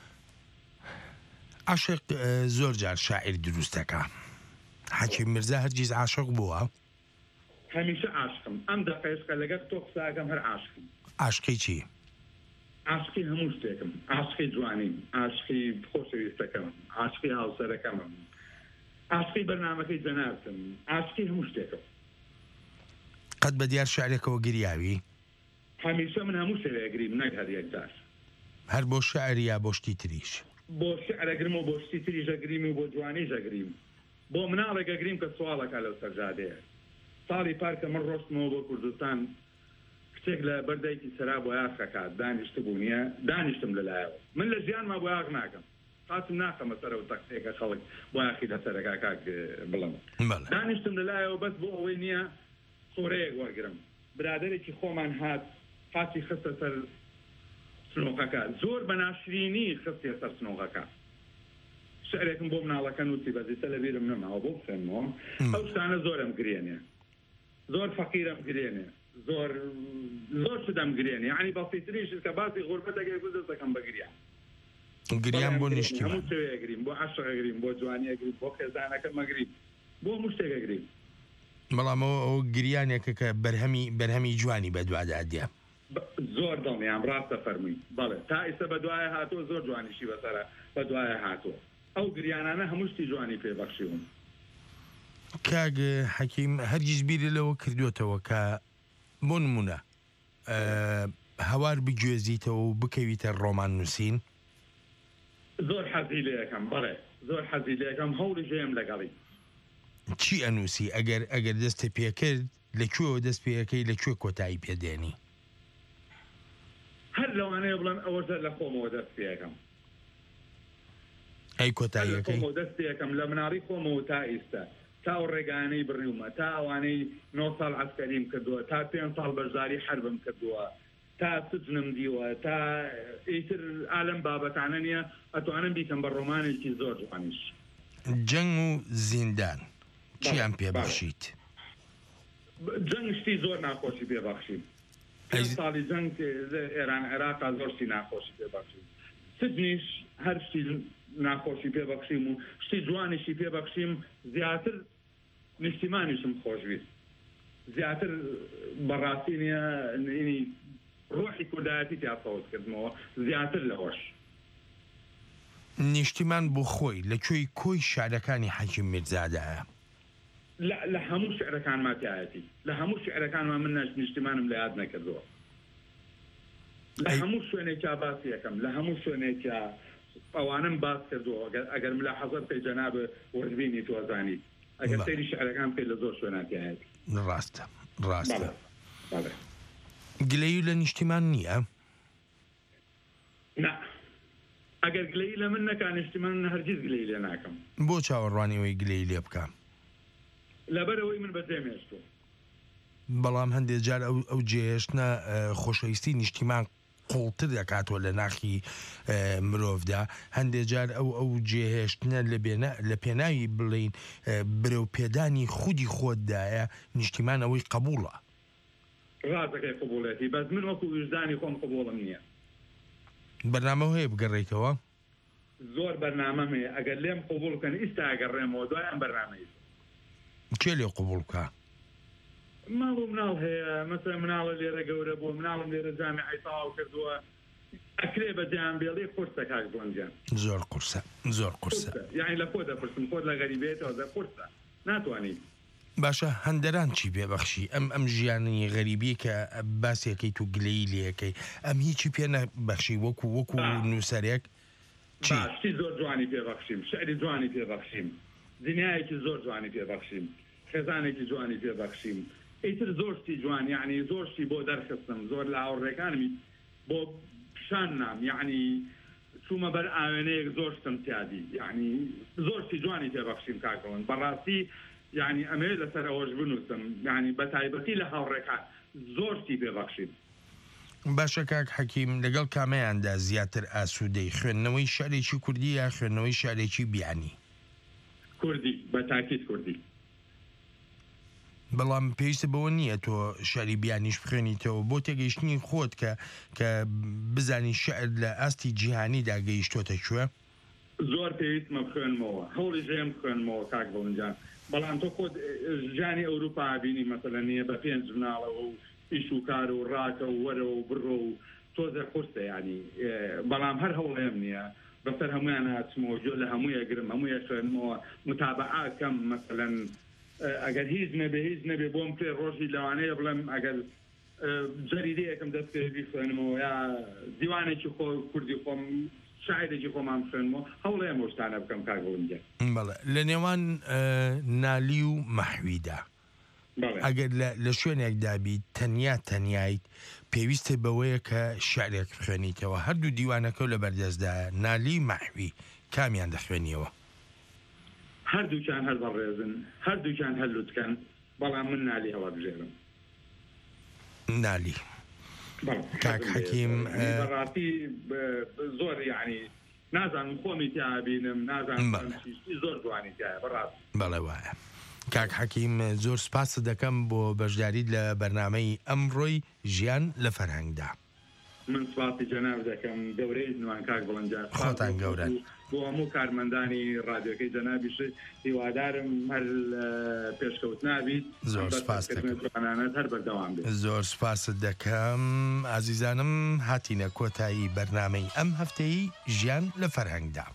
عاشق زۆر جار شاعر دروستەکە حەکیم میرزا هەرگیز عاشق بووە هەمیشە عاشقم ئەم دەقەیشکە لەگەڵ تۆ قساکەم هەر عاشقم عاشقی چی عاشقی هەموو شتێکم عاشقی جوانیم عاشقی خۆشەویستەکەم عاشقی هاوسەرەکەمم عاشقی بەرنامەکەی جەنابتم عاشقی هەموو شتێکم قەت بە دیار شعرێکەوە گریاوی هەمیشە من هەموو شتێکگریم نەک هەر یەکجار هەر بۆ شعر یا بۆ شتی تریش بۆ شعرەگرم و بۆ شتی تری ژەگریم و بۆ جوانی ژەگریم بۆ مناڵێکەگریم کە سوالەکە لەو سەرجادەیە ساڵی پارکە من ڕۆستمەوە بۆ کوردستان کچێک لە بەردایکی سەرا بۆ یاغ کات دانیشت بوو نییە دانیشتم لەلایەوە من لە ژیانما بۆ یاغ ناکەم قاتم ناکەمە سەرەوە تەقسێکە خەڵک بۆ یاخی لەسەرەکە کاک بڵم دانیشتم لەلایەوە بەس بۆ ئەوەی نییە سۆرەیەک وەرگرم برادێکی خۆمان هات قاچی خستە سەر سنۆقەکە زۆر بەناشرینی خستێ سەر سنۆقەکە شعرێکم بۆ مناڵەکە نووسی بەزیتە لە بیرم نەماوە بۆ بخێنمەوە ئەو شتانە زۆرم گرێنێ زۆر فەقیرم گرێنێ زۆر زۆر شدەم گرێنێ یعنی بەسیتریش کە باسی غوربەتەکەی گوز دەستەکەم بەگریان گریان بۆ نیشتیمان هەموو شتێکەگریم بۆ عاشقەگریم بۆ جوانیەگریم بۆ خێزانەکە مەگریم بۆ هەموو شتێکەگریم بەڵامەوە ئەو گریانێکە کە بەرهەمی بەرهەمی جوانی بەدوادادە زۆر دڵنیام ڕاستە فەرمووی بەڵێ تا ئێستا بەدوایە هاتووە زۆر جوانیشی بەسەرە بەدوایە هاتووە ئەو گریانانە هەموو شتی جوانی پێبەخشیون کاگ حەکیم هەرگیز بیری لەوە کردوێتەوە کە بۆ نمونە هەوار بگوێزیتەوە و بکەویتە ڕۆمان نووسین زۆر حەزی لێ یەکەم بەڵێ زۆر حەزی لێ یەکەم هەوڵی ژێم لەگەڵی چی ئەنووسی ئەگەر ئەگەر دەستە پێکرد لەکوێوە دەست پێەکەی لەکوێ کۆتایی پێدێنی هەر لەوانەیە بڵێن ئەوەشە لە خۆمەوە دەست پێەکەم ئەی کۆتاییەکەی دەست پێەکەم لە مناڵی خۆمەوە تا ئێستا تا ئەو ڕێگانەی بڕیومە تا ئەوانەی نۆ ساڵ عەسکەریم کردووە تا پێنج ساڵ بەشداری حەربم کردووە تا سجنم دیوە تا ئیتر ئالەم بابەتانە نییە ئەتوانم بیکەم بە ڕۆمانێکی زۆر جوانیش جەنگ و زیندان چیان پێبەخشیت جەنگ شتی زۆر ناخۆشی پێبەخشیم ساڵی جەنگ ئێران عێراقا زۆر شتی ناخۆشی پێبەخشیم سجنیش هەر شتی ناخۆشی پێبەخشیم و شتی جوانیشی پێبەخشیم زیاتر نیشتیمانیشم خۆشویست زیاتر بەڕاستی نیە ڕۆحی کوردایەتی تیا سەوز کردمەوە زیاتر لەوەش نیشتیمان بۆ خۆی لەکوێی کۆی شارەکانی حەکیم میرزادایە لە هەموو شعرەکانمان تایەتی لە هەموو شعرەکانمان من نیشتیمانم لە یاد نەکردەوە لە هەموو شوێنێکیا باسی یەکەم لە هەموو شوێنێکیا ئەوانم باس کردەوە ئەگەر ملا حەزەر پێی جەناب وەربینی تۆزانیت ئەگەر سەیری شعرەکان پێ لە زۆر شوێناتایەتی ڕاستە ڕاستە گلەی لە نیشتیمان نییە نه ئەگەر گلەی لە من نەکە نیشتیمان هەرگیز گلەی لێ ناکەم بۆ چاوەڕوانیەوەی گلەی لێ بکەم لەبەرەوەی من بەجێمێشتۆ بەڵام هەندێک جار ئەو جێهێشتنە خۆشەویستی نیشتیمان قوڵتر دەکاتەوە لە ناخی مرۆڤدا هەندێک جار ئەو ئەو جێهێشتنە لە پێناوی بڵین برەو پێدانی خودی خۆتدایە نیشتیمان ئەوەی قبوڵە ڕازەکەی قبوڵێتی بەس من وەکو وجدانی خۆم قبوڵم نییە بەرنامە هەیە بگەڕێیتەوە زۆر بەرنامەم هەیە ئەگەر لێم قبوڵ بکەن ئیستا ئەگەڕێمەوە دوایان بەرنامەی کێ لێ قبوڵ بکە ماڵ و مناڵ هەیە مەسەڵەن مناڵە لێرە گەورە بۆ مناڵم لێرە جامعەی تەواو کردووە ئەکرێ بەجیان بێڵی قورسە کاک بڵندیان زۆر قورسە زۆر قورسە یعنی لە خۆ دەپرسم خۆت لە غەریبێتەوە دە قورسە ناتوانیت باشە هەندەران چی پێبەخشی ئەم ئەم ژیانی غەریبی کە باسیەکەیت و گلەی لێەکەی ئەم هیچی پێ نەبەخشی وەکو وەکو نووسەرێک شتی زۆر جوانی پێبەخشیم شعری جوانی پێبەخشیم دنیایەکی زۆر جوانی پێبەخشیم خێزانێکی جوانی پێبەخشیم ئیتر زۆرشتی جوان یعنی زۆرشتی بۆ دەرخستم زۆر لە هاوڕێکانمی بۆ پیشان نام یعنی چوومە بەر ئاوێنەیەک زۆرشتم تیادی یعنی زۆرشتی جوانی پێبەخشیم کاکەون بەڕاستی یعنی ئەمێ لەسەر ئەوەش بنووسم یعنی بە تایبەتی لە هاوڕێکان زۆرشتی پێبەخشیم باشە کاک حەکیم لەگەڵ کامەیاندا زیاتر ئاسوودەی خوێندنەوەی شارێکی کوردی یا خوێندنەوەی شارێکی بیانی کوردی بە تاکید کوردی بەڵام پێویستە بەوە نییە تۆ شاری بیانیش بخوێنیتەوە بۆ تێگەیشتنی خۆت کە کە بزانی شعر لە ئاستی جیهانیدا گەیشتۆتە کوێ زۆر پێویستمە بخوێنمەوە هەوڵی ژێم بخوێنمەوە کاک بەڵنجان بەڵام تۆ خۆت ژیانی ئەوروپا بینی مەسەلەن نییە بە پێنج مناڵەوە و ئیش و کار و ڕاکە و وەرە و بڕۆ و تۆزە قورسە ینی بەڵام هەر هەوڵێم نییە بەسەر هەمویان هاتمەوە گوێ لە هەموویە گرم هەموویە خوێنمەوە متابعاکەم مەسەلەن ئەگەر هیچ نەبێ هیچ نەبێ بۆم پێ ڕۆژی لەوانەیە بڵێم ئەگەر جەریدەیەکم دەست پێ بیخوێنمەوە یا دیوانێکی خۆ کوردی خۆم شاعرێکی خۆمان بخوێنمەوە هەوڵەیە مۆشتانە بکەم کاک بەڵنجان بەڵێ لە نێوان نالی و مەحویدا ئەگەر لە شوێنێکدا بیت تەنیا تەنیایت پێویستە بەوەیە کە شعرێک بخوێنیتەوە هەردوو دیوانەکە لە بەردەستدایە نالی مەحوی کامیان دەخوێنیەوە هەردووکیان هەر بەڕێزن هەردووکیان هەلووتکەن بەڵام من نالی هەوا بژێرم نالی کاک حەکیم بەڕاستی زۆر یعنی نازانم خۆمی تیا بینم نازانم زۆر جوانی تایە بەڕاست بەڵێ وایە کاک حەکیم زۆر سپاس دەکەم بۆ بەشداریت لە بەرنامەی ئەمڕۆی ژیان لە فەرهەنگدا من سپاسی جەناب دەکەم گەورەی نوان کاک بڵنجان خۆتان گەورن بۆ هەموو کارمەندانی ڕادیۆکەی جەنابیش هیوادارم هەر پێشکەوت نابیت زۆر سپاس دەکەم هەر بەردەوام بێت زۆر سپاست دەکەم ئازیزانم هاتینە کۆتایی بەرنامەی ئەم هەفتەی ژیان لە فەرهەنگدا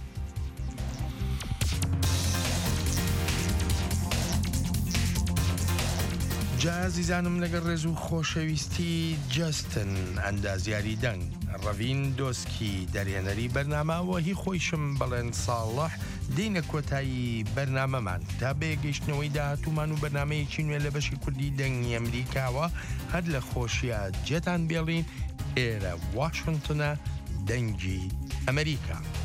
جازیزانم لەگەڵ ڕێز و خۆشەویستی جەستن ئەندازیاری دەنگ ڕەڤین دۆسکی دەرێنەری بەرنامەوە هی خۆیشم بەڵێن ساڵح دینە کۆتایی بەرنامەمان تا بێگەیشتنەوەی داهاتوومان و بەرنمەیەکی نوێ لە بەشی کوردی دەنگی ئەمریکاوە هەر لە خۆشیە جێتان بێڵین ئێرە واشنگتنە دەنگی ئەمریکا.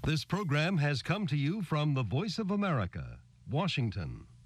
This program has come to you from the Voice of America, Washington.